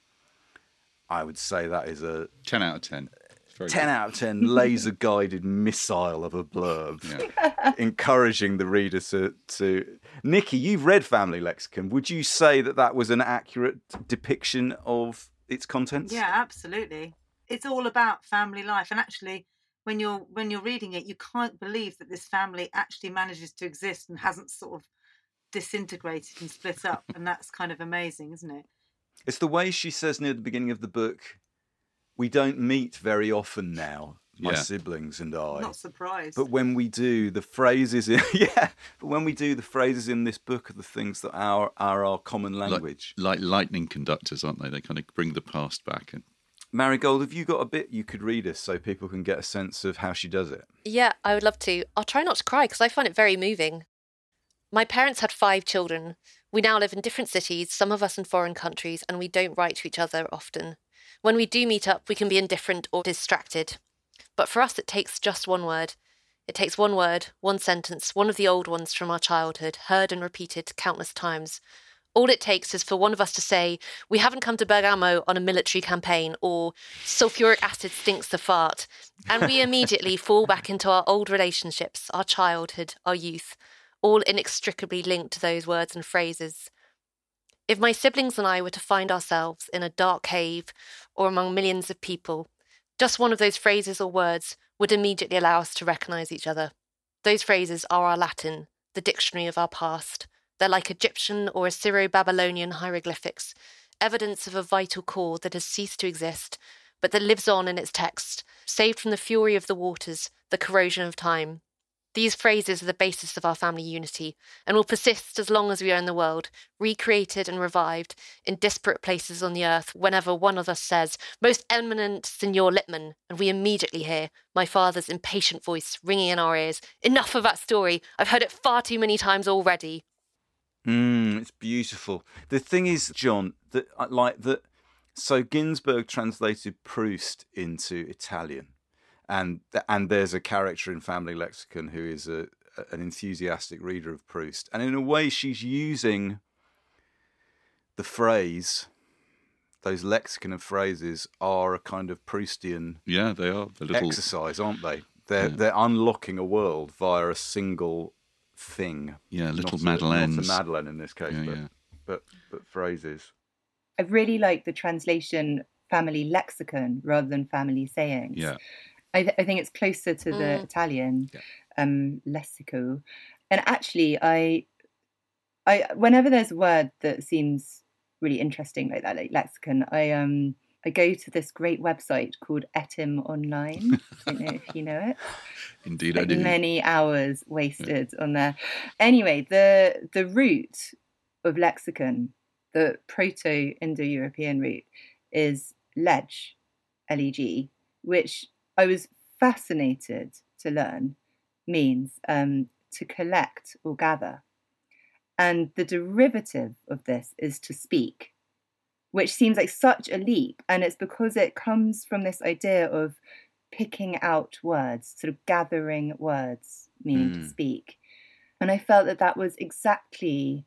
I would say that is a ten out of ten. Very ten good. out of ten laser-guided missile of a blurb, Yeah. encouraging the reader to, to... Nikki, you've read Family Lexicon. Would you say that that was an accurate depiction of its contents? Yeah, absolutely. It's all about family life, and actually, when you're when you're reading it, you can't believe that this family actually manages to exist and hasn't sort of disintegrated and split up, and that's kind of amazing, isn't it? It's the way she says near the beginning of the book, we don't meet very often now, my Yeah. siblings and I. Not surprised. But when we do, the phrases in yeah, but when we do, the phrases in this book are the things that are are our common language. Like, like lightning conductors, aren't they? They kind of bring the past back. And Marigold, have you got a bit you could read us so people can get a sense of how she does it? Yeah, I would love to. I'll try not to cry because I find it very moving. My parents had five children. We now live in different cities, some of us in foreign countries, and we don't write to each other often. When we do meet up, we can be indifferent or distracted. But for us, it takes just one word. It takes one word, one sentence, one of the old ones from our childhood, heard and repeated countless times. All it takes is for one of us to say, we haven't come to Bergamo on a military campaign, or sulfuric acid stinks to fart. And we immediately fall back into our old relationships, our childhood, our youth, all inextricably linked to those words and phrases. If my siblings and I were to find ourselves in a dark cave or among millions of people, just one of those phrases or words would immediately allow us to recognise each other. Those phrases are our Latin, the dictionary of our past. They're like Egyptian or Assyro-Babylonian hieroglyphics, evidence of a vital core that has ceased to exist, but that lives on in its text, saved from the fury of the waters, the corrosion of time. These phrases are the basis of our family unity, and will persist as long as we are in the world, recreated and revived in disparate places on the earth whenever one of us says, "Most eminent Signor Lippmann," and we immediately hear my father's impatient voice ringing in our ears. Enough of that story. I've heard it far too many times already. Mm, it's beautiful. The thing is, John, that I like that. So Ginsberg translated Proust into Italian, and and there's a character in Family Lexicon who is a an enthusiastic reader of Proust, and in a way, she's using the phrase. Those lexicon of phrases are a kind of Proustian yeah, they are the little exercise, aren't they? They're Yeah. they're unlocking a world via a single thing. yeah little Not a- madeleines. Not a Madeleine in this case, Yeah, but, yeah. but but phrases. I really like the translation family lexicon rather than family sayings. Yeah. I, th- I think it's closer to the Mm. Italian Yeah. um, lessico. And actually, I, I, whenever there's a word that seems really interesting like that, like lexicon, I um, I go to this great website called Etym Online. I don't know if you know it. Indeed, I Like do. many hours wasted on there. Anyway, the the root of lexicon, the Proto-Indo-European root, is leg, L E G, which I was fascinated to learn means um, to collect or gather. And the derivative of this is to speak, which seems like such a leap. And it's because it comes from this idea of picking out words, sort of gathering words, meaning to Mm. speak. And I felt that that was exactly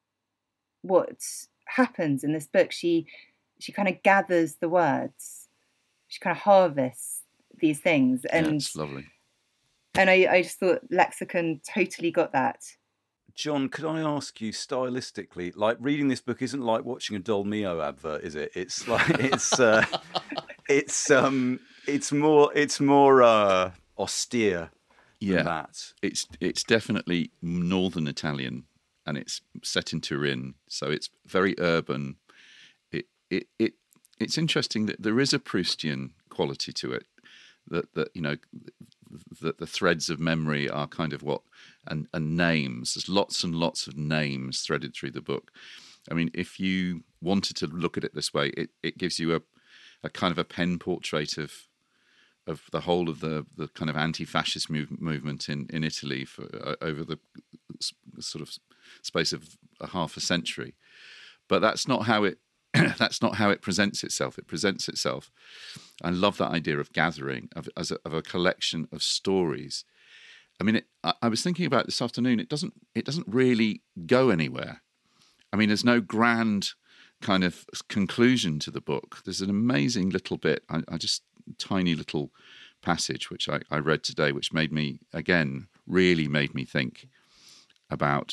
what happens in this book. She she kind of gathers the words. She kind of harvests these things. Yeah, And it's lovely. and I, I just thought lexicon totally got that. John, could I ask you stylistically, like reading this book isn't like watching a Dolmio advert, is it? It's like it's uh, it's um it's more it's more uh, austere than Yeah. that. It's it's definitely northern Italian, and it's set in Turin, so it's very urban. It it it it's interesting that there is a Proustian quality to it. That that you know, that the threads of memory are kind of what and, and names. There's lots and lots of names threaded through the book. I mean, if you wanted to look at it this way, it, it gives you a, a kind of a pen portrait of of the whole of the, the kind of anti-fascist move, movement in, in Italy for uh, over the sort of space of a half a century. But that's not how it that's not how it presents itself. It presents itself. I love that idea of gathering, of as a, of a collection of stories. I mean, it, I, I was thinking about it this afternoon. It doesn't it doesn't really go anywhere. I mean, there's no grand kind of conclusion to the book. There's an amazing little bit, I, I just tiny little passage which I, I read today, which made me again really made me think about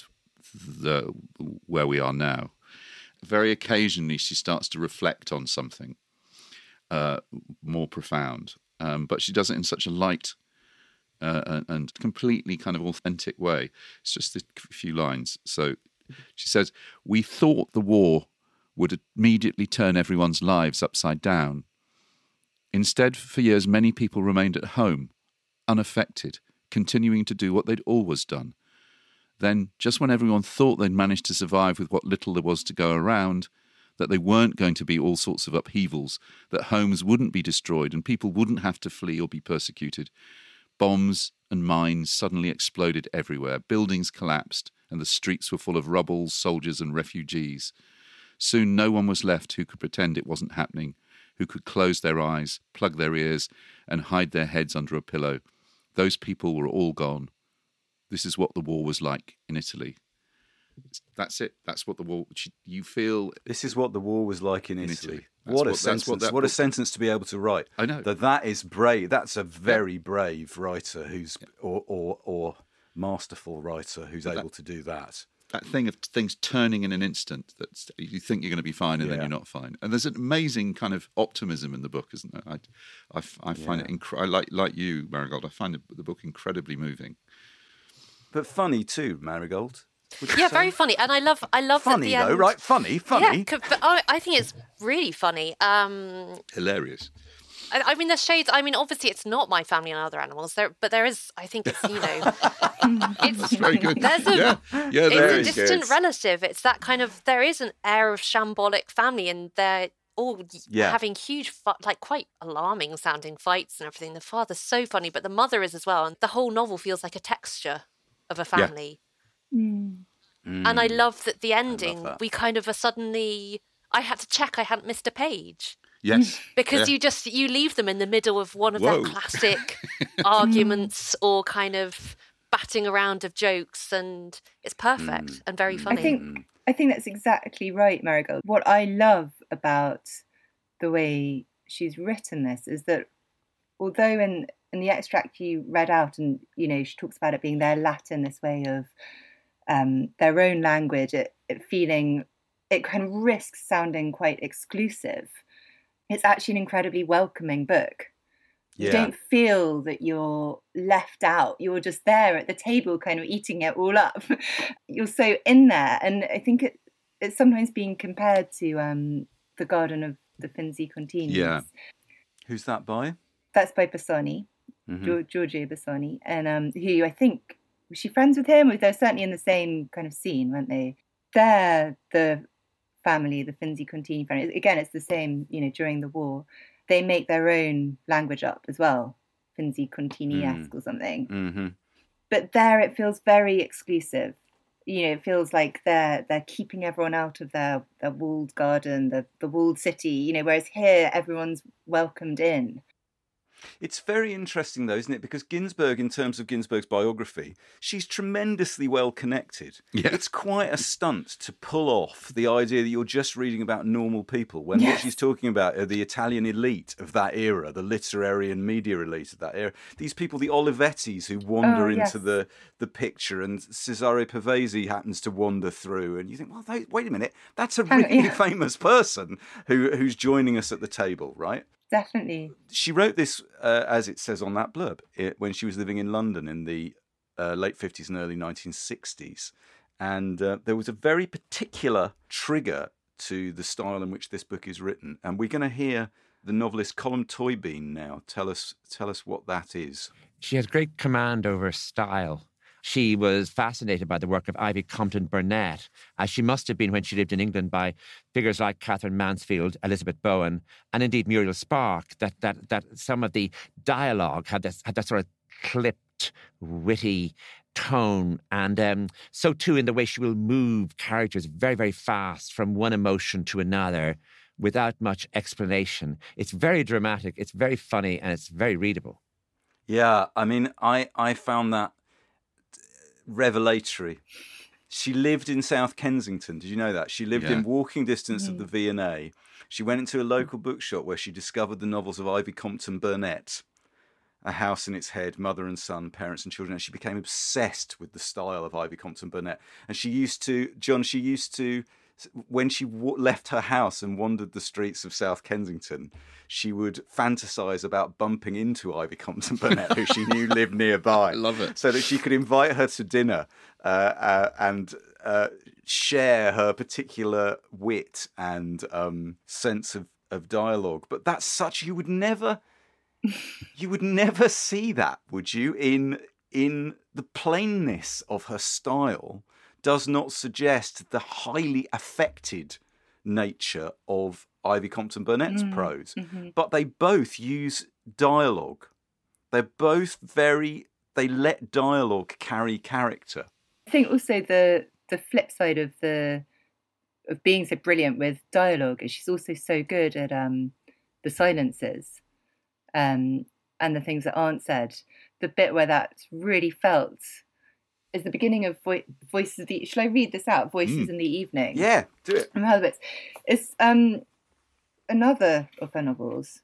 the where we are now. Very occasionally, she starts to reflect on something uh, more profound, um, but she does it in such a light uh, and completely kind of authentic way. It's just a few lines. So she says, "We thought the war would immediately turn everyone's lives upside down. Instead, for years, many people remained at home, unaffected, continuing to do what they'd always done. Then, just when everyone thought they'd managed to survive with what little there was to go around, that they weren't going to be all sorts of upheavals, that homes wouldn't be destroyed and people wouldn't have to flee or be persecuted, bombs and mines suddenly exploded everywhere. Buildings collapsed and the streets were full of rubble, soldiers and refugees. Soon no one was left who could pretend it wasn't happening, who could close their eyes, plug their ears and hide their heads under a pillow. Those people were all gone. This is what the war was like in Italy." That's it. That's what the war. You feel. This is what the war was like in, in Italy. Italy. What a what, sentence! What, what book, a sentence to be able to write. I know that. That is brave. That's a very brave writer who's yeah. or, or or masterful writer who's but able that, to do that. That thing of things turning in an instant. That you think you're going to be fine and yeah. then you're not fine. And there's an amazing kind of optimism in the book, isn't there? I, I, I find yeah. it. Inc- I like like you, Marigold. I find the book incredibly moving. But funny too, Marigold. Yeah, very funny, and I love, I love funny that the though, end, right? Funny, funny. Yeah, but I, I think it's really funny. Um, Hilarious. I, I mean, there's shades. I mean, obviously, it's not My Family and Other Animals. There, but there is. I think it's you know, it's That's very good. There's a, yeah, yeah, it's there a is distant good. relative. It's that kind of. There is an air of shambolic family, and they're all yeah. having huge, like quite alarming sounding fights and everything. The father's so funny, but the mother is as well, and the whole novel feels like a texture of a family. Yeah. Mm. Mm. And I love that the ending, that. we kind of are suddenly, I had to check I hadn't missed a page. Yes. Because yeah. you just, you leave them in the middle of one of Whoa. their classic arguments or kind of batting around of jokes, and it's perfect Mm. and very funny. I think, I think that's exactly right, Marigold. What I love about the way she's written this is that although in, in the extract you read out, and, you know, she talks about it being their Latin, this way of um, their own language, it, it feeling, it kind of risks sounding quite exclusive. It's actually an incredibly welcoming book. Yeah. You don't feel that you're left out. You're just there at the table kind of eating it all up. You're so in there. And I think it, it's sometimes being compared to um, The Garden of the Finzi Contini. Yeah. Who's that by? That's by Bassani, Mm-hmm. Giorgio Bassani, and um, who I think, was she friends with him? They're certainly in the same kind of scene, weren't they? They're the family, the Finzi Contini family. Again, it's the same, you know, during the war. They make their own language up as well, Finzi Contini-esque mm. or something. Mm-hmm. But there it feels very exclusive. You know, it feels like they're they're keeping everyone out of their, their walled garden, the, the walled city, you know, whereas here everyone's welcomed in. It's very interesting, though, isn't it? Because Ginsberg, in terms of Ginsberg's biography, she's tremendously well connected. Yeah. It's quite a stunt to pull off the idea that you're just reading about normal people, when yes. what she's talking about are the Italian elite of that era, the literary and media elite of that era. These people, the Olivettis, who wander oh, into yes. the, the picture, and Cesare Pavese happens to wander through, and you think, well, they, wait a minute, that's a really yeah. famous person who who's joining us at the table, right? Definitely. She wrote this, uh, as it says on that blurb, it, when she was living in London in the uh, late fifties and early nineteen sixties. And uh, there was a very particular trigger to the style in which this book is written. And we're going to hear the novelist Colm Tóibín now tell us tell us what that is. She has great command over style. She was fascinated by the work of Ivy Compton Burnett, as she must have been when she lived in England, by figures like Catherine Mansfield, Elizabeth Bowen, and indeed Muriel Spark, that that that some of the dialogue had this had that sort of clipped, witty tone, and um, so too in the way she will move characters very, very fast from one emotion to another without much explanation. It's very dramatic, it's very funny, and it's very readable. Yeah, I mean, I, I found that revelatory. She lived in South Kensington. Did you know that? She lived Yeah. in walking distance of the V and A. She went into a local bookshop where she discovered the novels of Ivy Compton Burnett, A House in Its Head, Mother and Son, Parents and Children. And she became obsessed with the style of Ivy Compton Burnett. And she used to, John, she used to, when she w- left her house and wandered the streets of South Kensington, she would fantasize about bumping into Ivy Compton Burnett, who she knew lived nearby. I love it. So that she could invite her to dinner uh, uh, and uh, share her particular wit and um, sense of, of dialogue. But that's such, you would never, you would never see that, would you? In in the plainness of her style does not suggest the highly affected nature of Ivy Compton Burnett's Mm, prose. mhm. But they both use dialogue. They're both very, they let dialogue carry character. I think also the the flip side of the of being so brilliant with dialogue is she's also so good at um, the silences um, and the things that aren't said. The bit where that's really felt is the beginning of vo- Voices of the... Shall I read this out? Voices Mm. in the Evening. Yeah, do it. From Helbitz. It's um, another of her novels.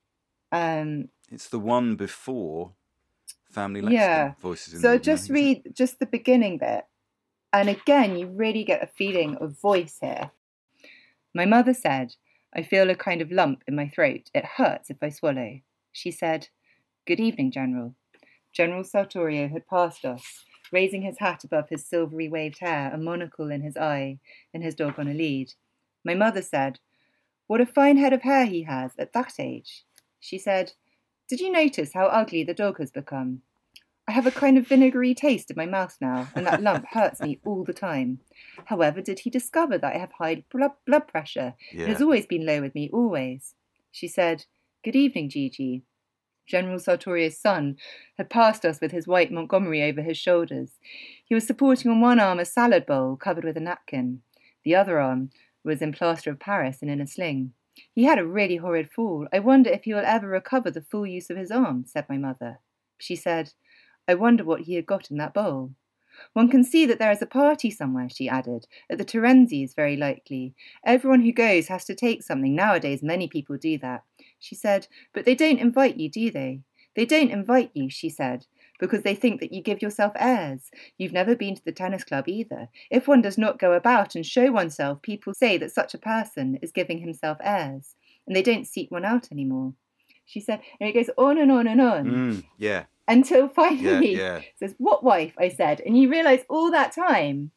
Um, It's the one before Family Lexicon, Yeah. Voices in So the Evening, just I think, isn't it? read just the beginning bit. And again, you really get a feeling of voice here. My mother said, I feel a kind of lump in my throat. It hurts if I swallow. She said, Good evening, General. General Sartorio had passed us, raising his hat above his silvery waved hair, a monocle in his eye, and his dog on a lead. My mother said, What a fine head of hair he has at that age. She said, Did you notice how ugly the dog has become? I have a kind of vinegary taste in my mouth now, and that lump hurts me all the time. However, did he discover that I have high blood, blood pressure? Yeah. It has always been low with me, always. She said, Good evening, Gigi. General Sartorio's son had passed us with his white Montgomery over his shoulders. He was supporting on one arm a salad bowl covered with a napkin. The other arm was in plaster of Paris and in a sling. He had a really horrid fall. I wonder if he will ever recover the full use of his arm, said my mother. She said, I wonder what he had got in that bowl. One can see that there is a party somewhere, she added, at the Terenzis, very likely. Everyone who goes has to take something. Nowadays, many people do that. She said, but they don't invite you, do they? They don't invite you, she said, because they think that you give yourself airs. You've never been to the tennis club either. If one does not go about and show oneself, people say that such a person is giving himself airs, and they don't seek one out anymore. She said, and it goes on and on and on. Mm, yeah. Until finally, Yeah, yeah. says, what wife? I said. And you realise all that time,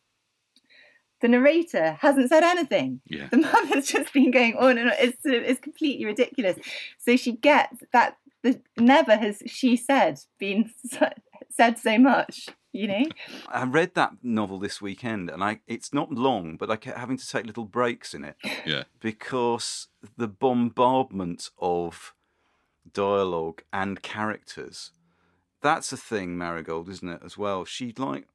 the narrator hasn't said anything. Yeah. The mother's just been going on and on. It's, it's completely ridiculous. So she gets that, the, never has she said, been so, said so much, you know? I read that novel this weekend, and I it's not long, but I kept having to take little breaks in it Yeah. because the bombardment of dialogue and characters, that's a thing, Marigold, isn't it, as well? She'd like,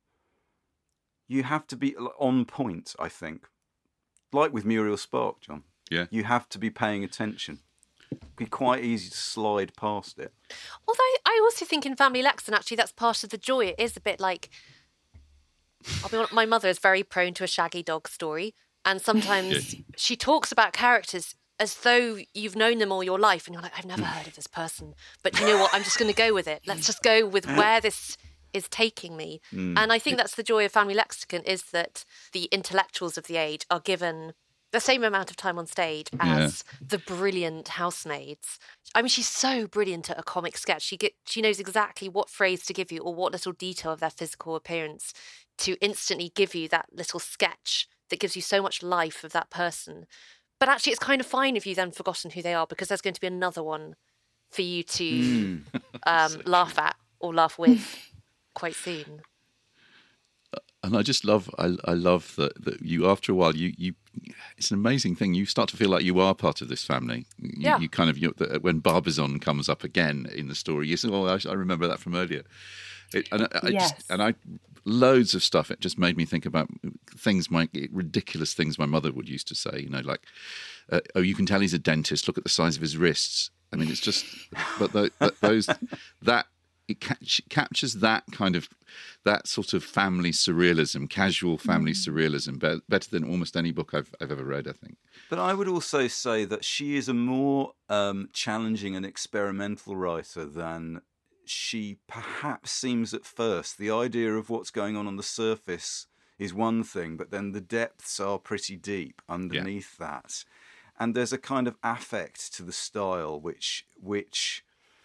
you have to be on point, I think. Like with Muriel Spark, John. Yeah. You have to be paying attention. It'd be quite easy to slide past it. Although I also think in Family Lexicon, actually, that's part of the joy. It is a bit like, I'll be honest, my mother is very prone to a shaggy dog story. And sometimes she talks about characters as though you've known them all your life. And you're like, I've never heard of this person. But you know what? I'm just going to go with it. Let's just go with where this is taking me. Mm. And I think that's the joy of Family Lexicon, is that the intellectuals of the age are given the same amount of time on stage as yeah. the brilliant housemaids. I mean, she's so brilliant at a comic sketch. She get, she knows exactly what phrase to give you or what little detail of their physical appearance to instantly give you that little sketch that gives you so much life of that person. But actually, it's kind of fine if you've then forgotten who they are, because there's going to be another one for you to Mm. um, laugh at or laugh with quite soon. and I just love, I, I love that, that you, after a while, you, you, it's an amazing thing. You start to feel like you are part of this family. You, Yeah. you kind of, you, the, when Barbizon comes up again in the story, you say, oh, I, I remember that from earlier. It, and I, I Yes. just, and I, loads of stuff. It just made me think about things, my ridiculous things my mother would used to say. You know, like, uh, oh, you can tell he's a dentist. Look at the size of his wrists. I mean, it's just, but the, but those that it ca- captures that kind of that sort of family surrealism, casual family mm. surrealism, be- better than almost any book I've I've ever read, I think. But I would also say that she is a more um, challenging and experimental writer than she perhaps seems at first. The idea of what's going on on the surface is one thing, but then the depths are pretty deep underneath yeah. that. And there's a kind of affect to the style, which, which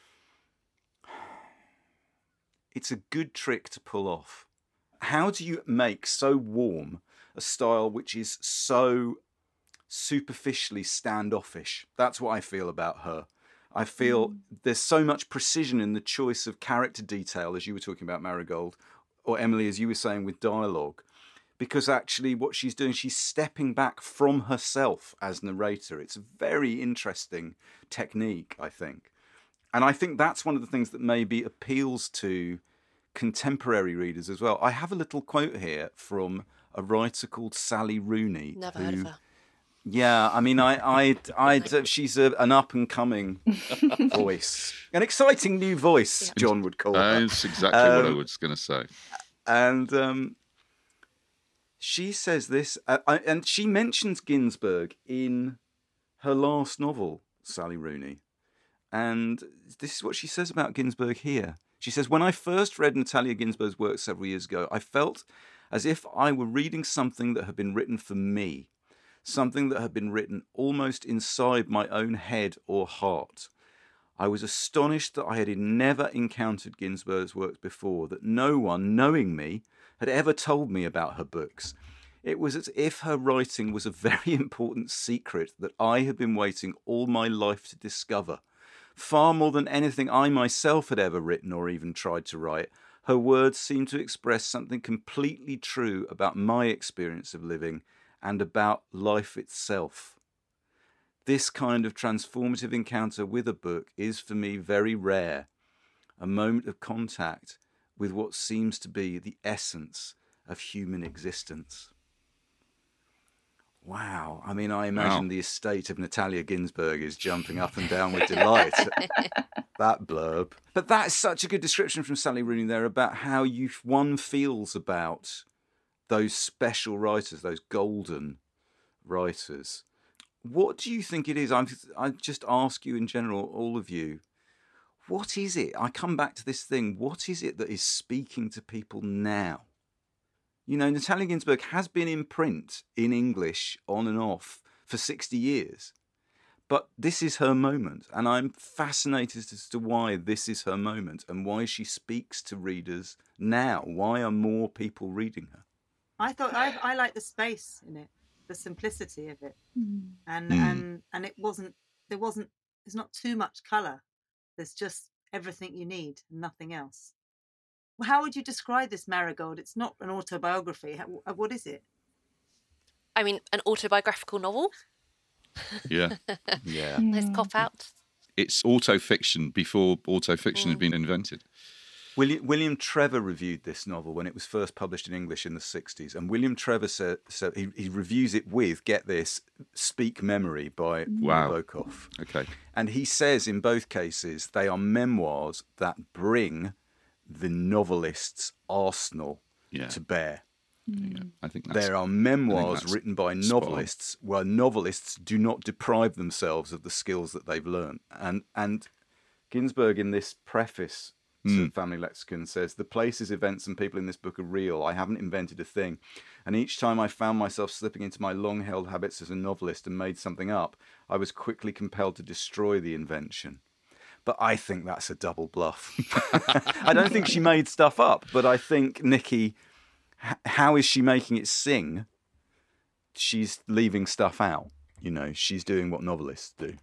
it's a good trick to pull off. How do you make so warm a style which is so superficially standoffish? That's what I feel about her. I feel mm. there's so much precision in the choice of character detail, as you were talking about, Marigold, or Emily, as you were saying, with dialogue. Because actually what she's doing, she's stepping back from herself as narrator. It's a very interesting technique, I think. And I think that's one of the things that maybe appeals to contemporary readers as well. I have a little quote here from a writer called Sally Rooney. Never who, heard of her. Yeah, I mean, I, I, I, she's a, an up-and-coming voice. An exciting new voice, yeah. John would call her. That's exactly um, what I was going to say. And... Um, She says this, uh, and she mentions Ginsberg in her last novel, Sally Rooney. And this is what she says about Ginsberg here. She says, when I first read Natalia Ginsberg's work several years ago, I felt as if I were reading something that had been written for me, something that had been written almost inside my own head or heart. I was astonished that I had never encountered Ginsberg's works before, that no one, knowing me, had ever told me about her books. It was as if her writing was a very important secret that I had been waiting all my life to discover. Far more than anything I myself had ever written or even tried to write, her words seemed to express something completely true about my experience of living and about life itself. This kind of transformative encounter with a book is for me very rare, a moment of contact with what seems to be the essence of human existence. Wow. I mean, I imagine wow. the estate of Natalia Ginsberg is jumping up and down with delight at that blurb. But that's such a good description from Sally Rooney there about how you one feels about those special writers, those golden writers. What do you think it is? I'm, I just ask you in general, all of you, what is it? I come back to this thing. What is it that is speaking to people now? You know, Natalia Ginsberg has been in print in English on and off for sixty years. But this is her moment. And I'm fascinated as to why this is her moment and why she speaks to readers now. Why are more people reading her? I thought I, I like the space in it, the simplicity of it. Mm. And, mm. and, and it wasn't, there wasn't, there's not too much colour. There's just everything you need, nothing else. Well, how would you describe this, Marigold? It's not an autobiography. How, what is it? I mean, an autobiographical novel. Yeah. Yeah. Nice cop out. It's autofiction before autofiction mm. had been invented. William, William Trevor reviewed this novel when it was first published in English in the sixties. And William Trevor said, so he, he reviews it with, get this, Speak Memory by wow. Nabokov. Okay. And he says in both cases, they are memoirs that bring the novelist's arsenal yeah. to bear. Yeah, I think that's, there are memoirs written by novelists where novelists do not deprive themselves of the skills that they've learned. And, and Ginsberg, in this preface to mm. Family Lexicon, says, the places, events and people in this book are real. I haven't invented a thing. And each time I found myself slipping into my long-held habits as a novelist and made something up, I was quickly compelled to destroy the invention. But I think that's a double bluff. I don't think she made stuff up, but I think, Nikki, h- how is she making it sing? She's leaving stuff out. You know, she's doing what novelists do.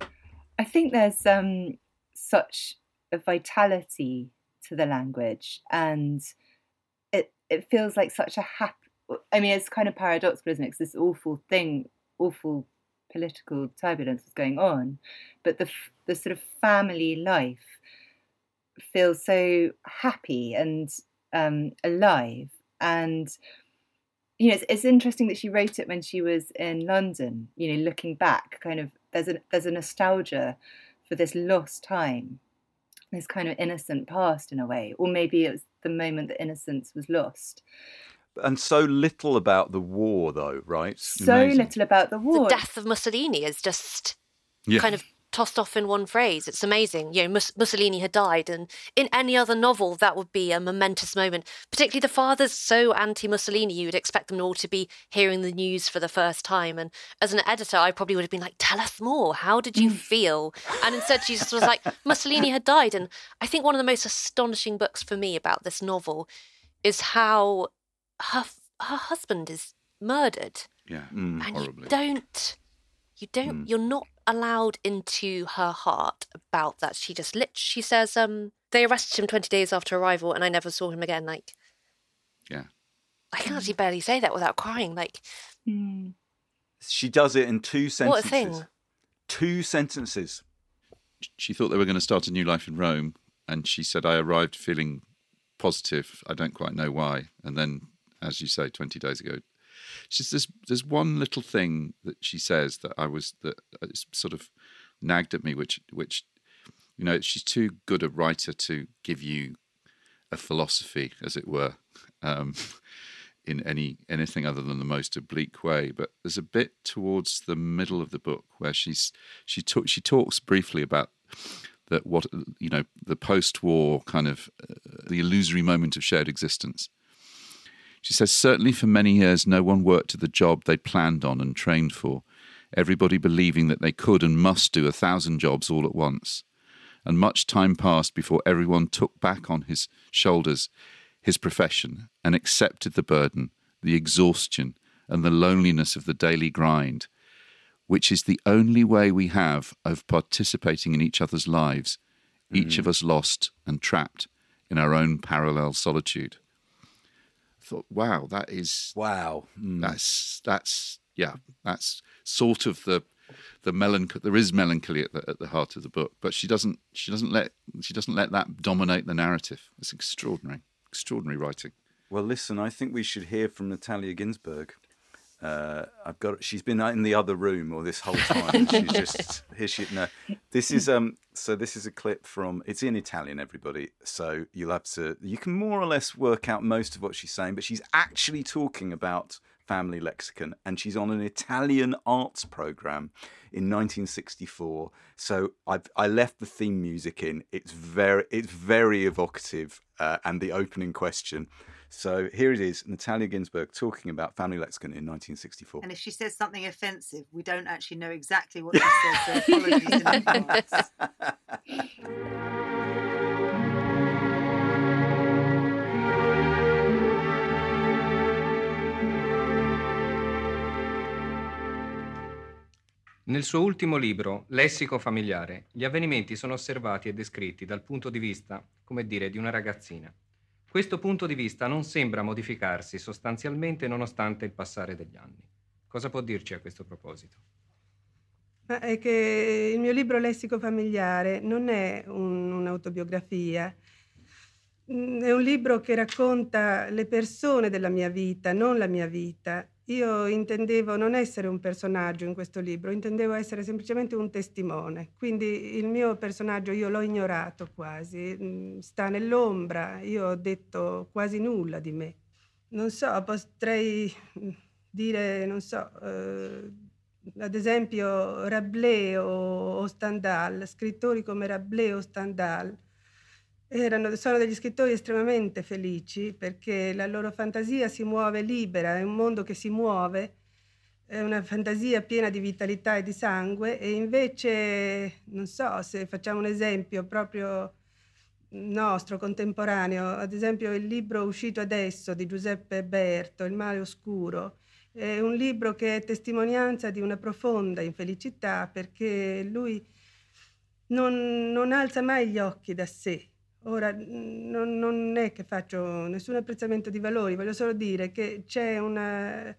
I think there's um, such a vitality to the language, and it it feels like such a happy, I mean, it's kind of paradoxical, isn't it? Because this awful thing, awful political turbulence was going on, but the the sort of family life feels so happy and um, alive. And, you know, it's, it's interesting that she wrote it when she was in London, you know, looking back, kind of, there's a, there's a nostalgia for this lost time, this kind of innocent past in a way, or maybe it was the moment that innocence was lost. And so little about the war, though, right? So Amazing. little about the war. The death of Mussolini is just Yeah. kind of tossed off in one phrase. It's amazing. You know, Mus- Mussolini had died, and in any other novel, that would be a momentous moment. Particularly the father's so anti-Mussolini, you would expect them all to be hearing the news for the first time. And as an editor, I probably would have been like, tell us more. How did you feel? And instead, she just was like, Mussolini had died. And I think one of the most astonishing books for me about this novel is how her her husband is murdered. Yeah, Mm. And horribly. you don't, you don't, Mm. you're not allowed into her heart about that. She just lit. She says, um, they arrested him twenty days after arrival, and I never saw him again. Like, Yeah. I can actually barely say that without crying. Like, Mm. She does it in two sentences. what a thing! Two sentences. She thought they were going to start a new life in Rome, and she said, I arrived feeling positive. I don't quite know why. And then, as you say, twenty days ago, she's there's there's one little thing that she says that I was that it's sort of nagged at me, which which you know, she's too good a writer to give you a philosophy, as it were, um, in any anything other than the most oblique way. But there's a bit towards the middle of the book where she's she talk, she talks briefly about that what you know the post-war kind of uh, the illusory moment of shared existence. She says, certainly for many years no one worked at the job they planned on and trained for, everybody believing that they could and must do a thousand jobs all at once. And much time passed before everyone took back on his shoulders his profession and accepted the burden, the exhaustion and the loneliness of the daily grind, which is the only way we have of participating in each other's lives, each Mm. of us lost and trapped in our own parallel solitude. I thought, wow, that is Wow. Mm. that's that's yeah, that's sort of the the melancholy. There is melancholy at the at the heart of the book, but she doesn't she doesn't let she doesn't let that dominate the narrative. It's extraordinary, extraordinary writing. Well, listen, I think we should hear from Natalia Ginzburg. Uh, I've got. She's been in the other room all this whole time. And she's just here. She no. This is um. So this is a clip from. It's in Italian, everybody. So you'll have to. You can more or less work out most of what she's saying, but she's actually talking about Family Lexicon, and she's on an Italian arts program in nineteen sixty-four. So I've I left the theme music in. It's very it's very evocative, uh, and the opening question. So here it is, Natalia Ginzburg talking about Family Lexicon in nineteen sixty-four. And if she says something offensive, we don't actually know exactly what she says, so apologies in advance. Nel suo ultimo libro, Lessico familiare, gli avvenimenti sono osservati e descritti dal punto di vista, come dire, di una ragazzina. Questo punto di vista non sembra modificarsi sostanzialmente nonostante il passare degli anni. Cosa può dirci a questo proposito? Ma è che il mio libro Lessico familiare non è un- un'autobiografia, Mm, è un libro che racconta le persone della mia vita, non la mia vita. Io intendevo non essere un personaggio in questo libro, intendevo essere semplicemente un testimone. Quindi il mio personaggio io l'ho ignorato quasi, mm, sta nell'ombra, io ho detto quasi nulla di me. Non so, potrei mm, dire, non so, eh, ad esempio Rabelais o, o Stendhal, scrittori come Rabelais o Stendhal, erano, sono degli scrittori estremamente felici perché la loro fantasia si muove libera, è un mondo che si muove, è una fantasia piena di vitalità e di sangue, e invece, non so, se facciamo un esempio proprio nostro, contemporaneo, ad esempio il libro uscito adesso di Giuseppe Berto, Il male oscuro, è un libro che è testimonianza di una profonda infelicità perché lui non, non alza mai gli occhi da sé. Ora, non, non è che faccio nessun apprezzamento di valori, voglio solo dire che c'è una,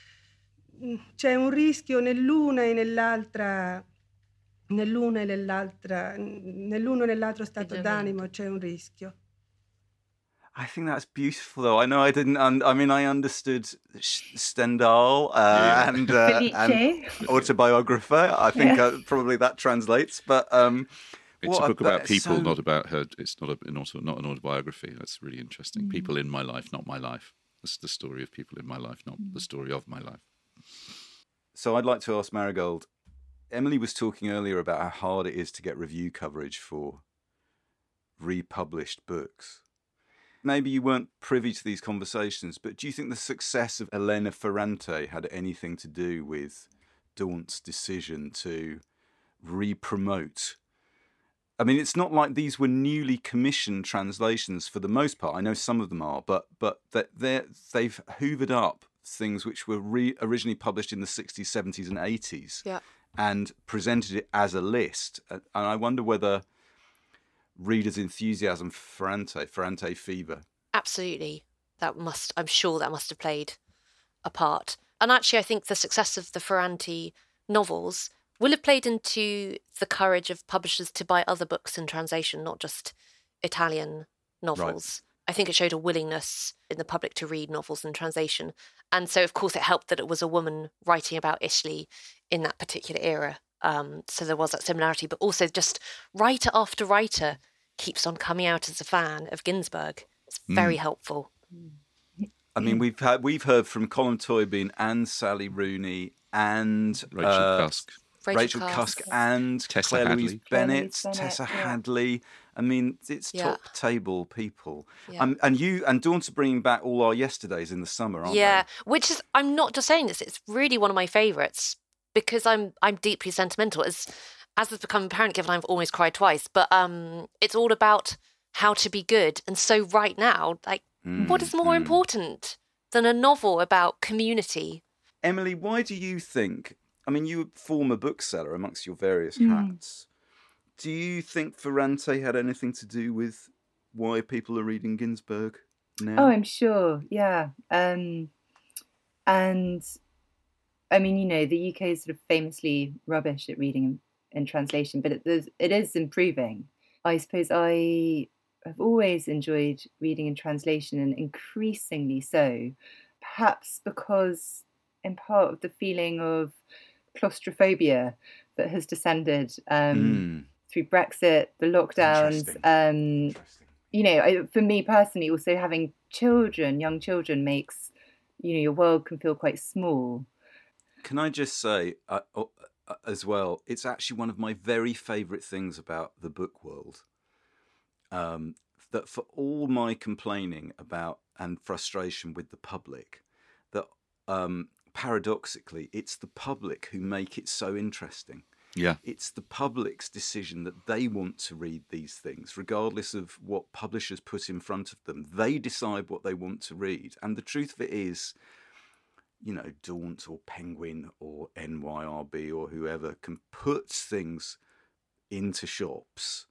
c'è un rischio nell'una e nell'altra, nell'una e nell'altra, nell'uno e nell'altro stato d'animo c'è un rischio. I think that's beautiful, though. I know I didn't. Un- I mean, I understood Stendhal uh, yeah. and, uh, and autobiographer. I think yeah. uh, probably that translates. But um, it's what a book a, about people, so... not about her. It's not a, not an autobiography. That's really interesting. Mm. People in my life, not my life. That's the story of people in my life, not mm. the story of my life. So I'd like to ask Marigold. Emily was talking earlier about how hard it is to get review coverage for republished books. Maybe you weren't privy to these conversations, but do you think the success of Elena Ferrante had anything to do with Daunt's decision to re-promote? I mean, it's not like these were newly commissioned translations for the most part. I know some of them are, but but that they've hoovered up things which were re- originally published in the sixties, seventies and eighties yeah. and presented it as a list. And I wonder whether readers' enthusiasm for Ferrante, Ferrante fever. Absolutely. That must, I'm sure that must have played a part. And actually, I think the success of the Ferrante novels will have played into the courage of publishers to buy other books in translation, not just Italian novels. Right. I think it showed a willingness in the public to read novels in translation. And so, of course, it helped that it was a woman writing about Italy in that particular era. Um, so there was that similarity, but also just writer after writer keeps on coming out as a fan of Ginsberg. It's very mm. helpful. I mean, we've had we've heard from Colm Tóibín and Sally Rooney and Rachel uh, Cusk, Rachel, Rachel Cusk, Cusk and Tessa Claire Hadley. Louise Bennett, Louise Bennett, Tessa yeah. Hadley. I mean, it's Yeah. top table people. Yeah. Um, and you and Daunt are bringing back All Our Yesterdays in the summer, aren't yeah, they? which is, I'm not just saying this, it's really one of my favourites because I'm I'm deeply sentimental. As, as has become apparent, given I've almost cried twice, but um, it's all about how to be good. And so right now, like, mm, what is more mm. important than a novel about community? Emily, why do you think, I mean, you were a former bookseller amongst your various Mm. hats. Do you think Ferrante had anything to do with why people are reading Ginsberg now? Oh, I'm sure. Yeah. Um, and I mean, you know, the U K is sort of famously rubbish at reading in, in translation, but it, there's- it is improving. I suppose I have always enjoyed reading in translation, and increasingly so, perhaps because in part of the feeling of claustrophobia that has descended um, Mm. through Brexit, the lockdowns. Interesting. Um, Interesting. you know, I, for me personally, also having children, young children, makes, you know, your world can feel quite small. Can I just say uh, uh, as well, it's actually one of my very favourite things about the book world. Um, that for all my complaining about and frustration with the public, that um, paradoxically, it's the public who make it so interesting. Yeah. It's the public's decision that they want to read these things, regardless of what publishers put in front of them. They decide what they want to read. And the truth of it is, you know, Daunt or Penguin or N Y R B or whoever can put things into shops,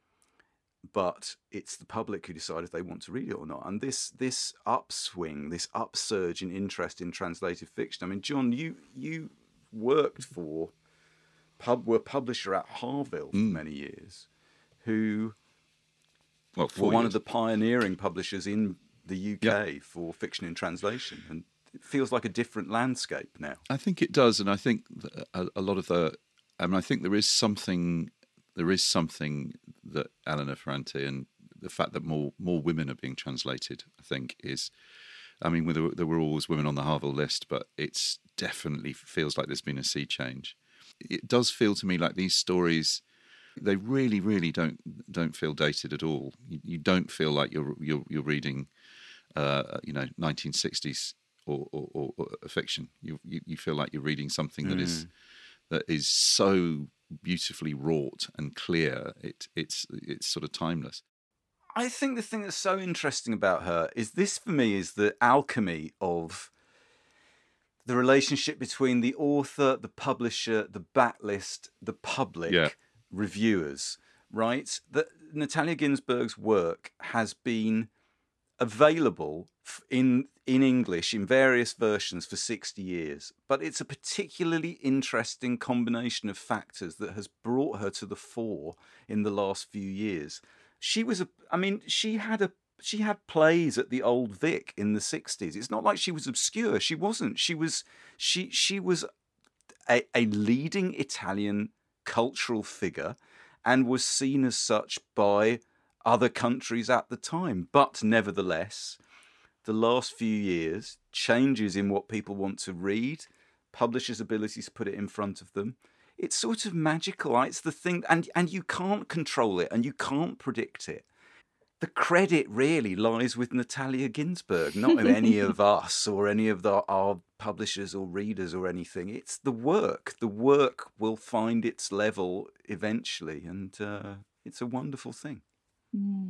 but it's the public who decide if they want to read it or not. And this this upswing, this upsurge in interest in translated fiction. I mean, John, you you worked for, pub were publisher at Harville for Mm. many years, who Well, were four one years. of the pioneering publishers in the U K for fiction in translation. And it feels like a different landscape now. I think it does, and I think th- a, a lot of the. I mean, I think there is something. There is something that Elena Ferrante and the fact that more more women are being translated, I think, is. I mean, there were, there were always women on the Harville list, but it's definitely feels like there's been a sea change. It does feel to me like these stories, they really, really don't don't feel dated at all. You, you don't feel like you're you're you're reading, uh, you know, nineteen sixties or, or, or, or fiction. You, you you feel like you're reading something that is that is so beautifully wrought and clear. It it's it's sort of timeless. I think the thing that's so interesting about her is this, for me, is the alchemy of the relationship between the author, the publisher, the backlist, the public, Yeah. reviewers, right? That Natalia Ginzburg's work has been available in in English in various versions for sixty years, but it's a particularly interesting combination of factors that has brought her to the fore in the last few years. She was a, I mean, she had a, she had plays at the Old Vic in the sixties. It's not like she was obscure. She wasn't. She was, she she was a, a leading Italian cultural figure and was seen as such by other countries at the time. But nevertheless, the last few years, changes in what people want to read, publishers' ability to put it in front of them, it's sort of magical. Right? It's the thing, and, and you can't control it and you can't predict it. The credit really lies with Natalia Ginzburg, not with any of us or any of the, our publishers or readers or anything. It's the work. The work will find its level eventually, and uh, it's a wonderful thing. Mm.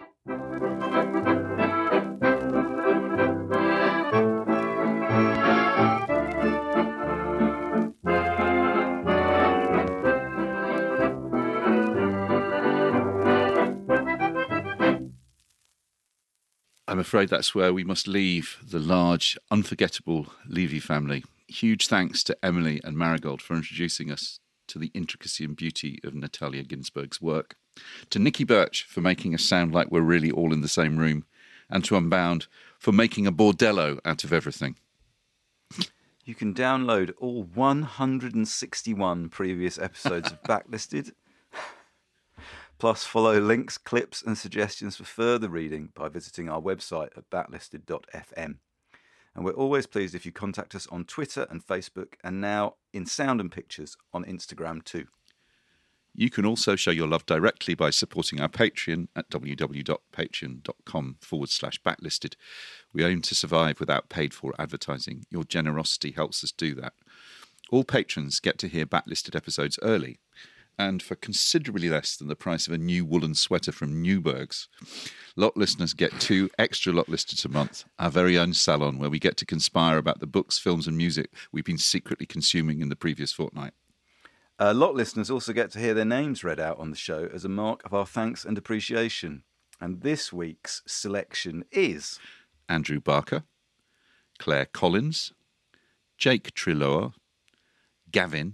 I'm afraid that's where we must leave the large, unforgettable Levy family. Huge thanks to Emily and Marigold for introducing us to the intricacy and beauty of Natalia Ginzburg's work, to Nicky Birch for making us sound like we're really all in the same room, and to Unbound for making a bordello out of everything. You can download all one hundred sixty-one previous episodes of Backlisted, plus follow links, clips and suggestions for further reading by visiting our website at backlisted dot f m. And we're always pleased if you contact us on Twitter and Facebook, and now in sound and pictures on Instagram too. You can also show your love directly by supporting our Patreon at www.patreon.com forward slash backlisted. We aim to survive without paid-for advertising. Your generosity helps us do that. All patrons get to hear Backlisted episodes early, and for considerably less than the price of a new woolen sweater from Newberg's. Lot listeners get two extra Lot Listeds a month, our very own salon where we get to conspire about the books, films and music we've been secretly consuming in the previous fortnight. Uh, lot listeners also get to hear their names read out on the show as a mark of our thanks and appreciation. And this week's selection is Andrew Barker, Claire Collins, Jake Triloa, Gavin,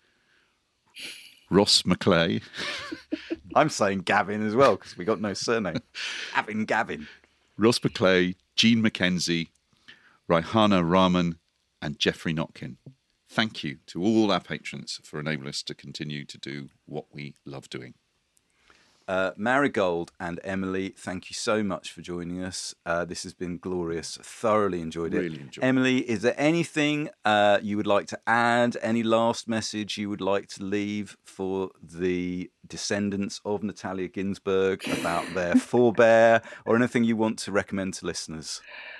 Ross McClay. I'm saying Gavin as well because we got no surname. Gavin, Gavin. Ross McClay, Jean McKenzie, Raihana Rahman, and Jeffrey Notkin. Thank you to all our patrons for enabling us to continue to do what we love doing. Uh, Marigold and Emily, thank you so much for joining us. Uh, this has been glorious. Thoroughly enjoyed it. Really enjoyed it. Emily, is there anything uh, you would like to add? Any last message you would like to leave for the descendants of Natalia Ginzburg about their forebear, or anything you want to recommend to listeners?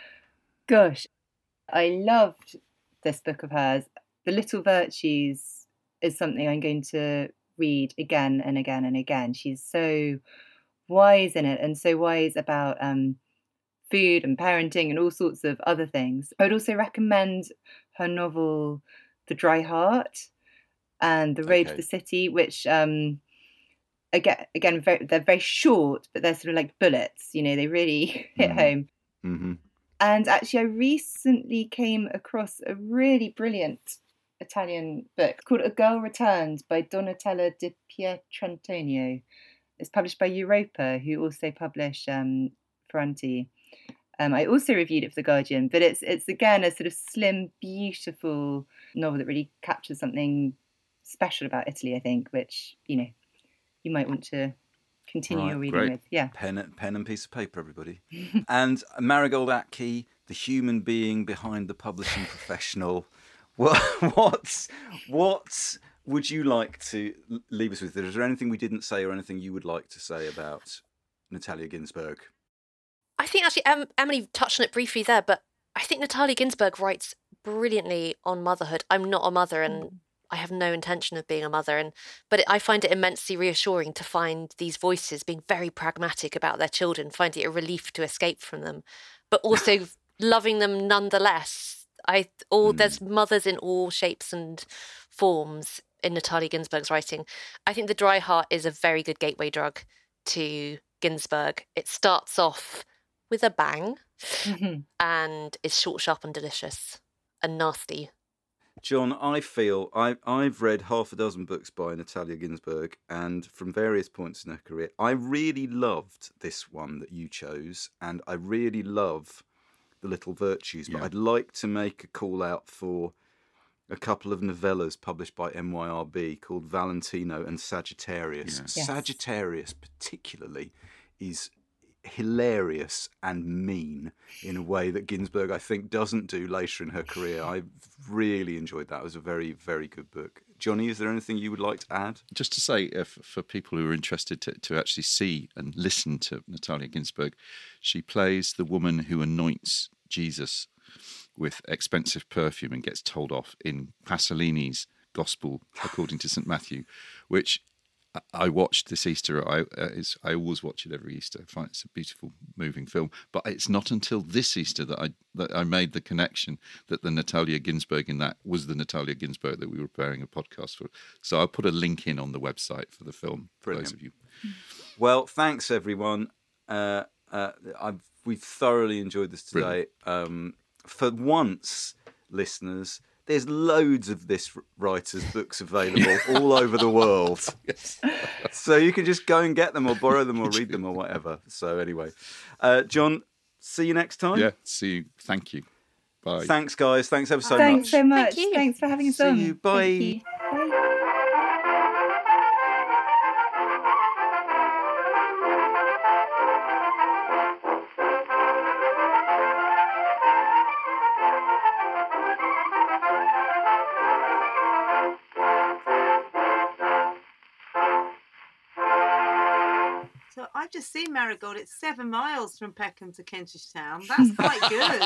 Gosh, I loved this book of hers. The Little Virtues is something I'm going to read again and again and again. She's so wise in it, and so wise about um, food and parenting and all sorts of other things. I would also recommend her novel The Dry Heart and The Road okay. to the City, which um, again, again very, they're very short, but they're sort of like bullets. You know, they really hit mm-hmm. home. Mm-hmm. And actually, I recently came across a really brilliant Italian book called A Girl Returned by Donatella Di Pietrantonio. It's published by Europa, who also publish um, Ferranti. Um, I also reviewed it for The Guardian, but it's it's again a sort of slim, beautiful novel that really captures something special about Italy, I think, which, you know, you might want to continue right, your reading great. with. Yeah. Pen, pen and piece of paper, everybody. And Marigold Atkey, the human being behind the publishing professional. Well, what, what would you like to leave us with? Is there anything we didn't say or anything you would like to say about Natalia Ginzburg? I think actually um, Emily touched on it briefly there, but I think Natalia Ginzburg writes brilliantly on motherhood. I'm not a mother and mm. I have no intention of being a mother, and but I find it immensely reassuring to find these voices being very pragmatic about their children, finding it a relief to escape from them, but also loving them nonetheless. I all mm. There's mothers in all shapes and forms in Natalia Ginzburg's writing. I think The Dry Heart is a very good gateway drug to Ginsburg. It starts off with a bang Mm-hmm. and is short, sharp and delicious and nasty. John, I feel I, I've read half a dozen books by Natalia Ginzburg, and from various points in her career, I really loved this one that you chose, and I really love The Little Virtues, but Yeah. I'd like to make a call out for a couple of novellas published by M Y R B called Valentino and Sagittarius. Yeah. Yes. Sagittarius particularly is hilarious and mean in a way that Ginsburg, I think, doesn't do later in her career. I really enjoyed that. It was a very, very good book. Johnny, is there anything you would like to add? Just to say, if, for people who are interested to, to actually see and listen to Natalia Ginzburg, she plays the woman who anoints Jesus with expensive perfume and gets told off in Pasolini's Gospel according to Saint Matthew, which I watched this Easter. I uh, it's, I always watch it every Easter. I find it's a beautiful, moving film. But it's not until this Easter that I that I made the connection that the Natalia Ginzburg in that was the Natalia Ginzburg that we were preparing a podcast for. So I'll put a link in on the website for the film for Brilliant. those of you. Well, thanks everyone. Uh, uh, I've, we've thoroughly enjoyed this today. Um, for once, listeners, there's loads of this writer's books available all over the world. Yes. So you can just go and get them or borrow them or read them or whatever. So anyway, uh, John, see you next time. Yeah. See you. Thank you. Bye. Thanks, guys. Thanks ever so Thanks much. so much. you. Thanks for having us See on. you. Bye. Thank you. Bye. So I've just seen Marigold. It's seven miles from Peckham to Kentish Town. That's quite good.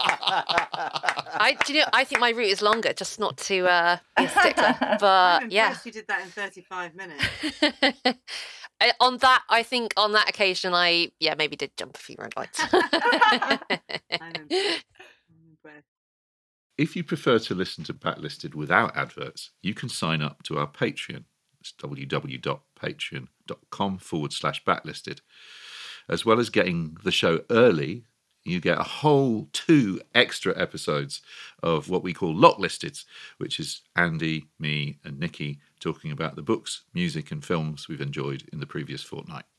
I, do you know, I think my route is longer, just not to uh, be a stickler. I'm But impressed yeah, you did that in thirty-five minutes. I- on that, I think on that occasion, I yeah maybe did jump a few red lights. I'm impressed. I'm impressed. If you prefer to listen to Backlisted without adverts, you can sign up to our Patreon. It's www.patreon.com forward slash backlisted. As well as getting the show early, you get a whole two extra episodes of what we call Locklisteds, which is Andy, me, and Nikki talking about the books, music, and films we've enjoyed in the previous fortnight.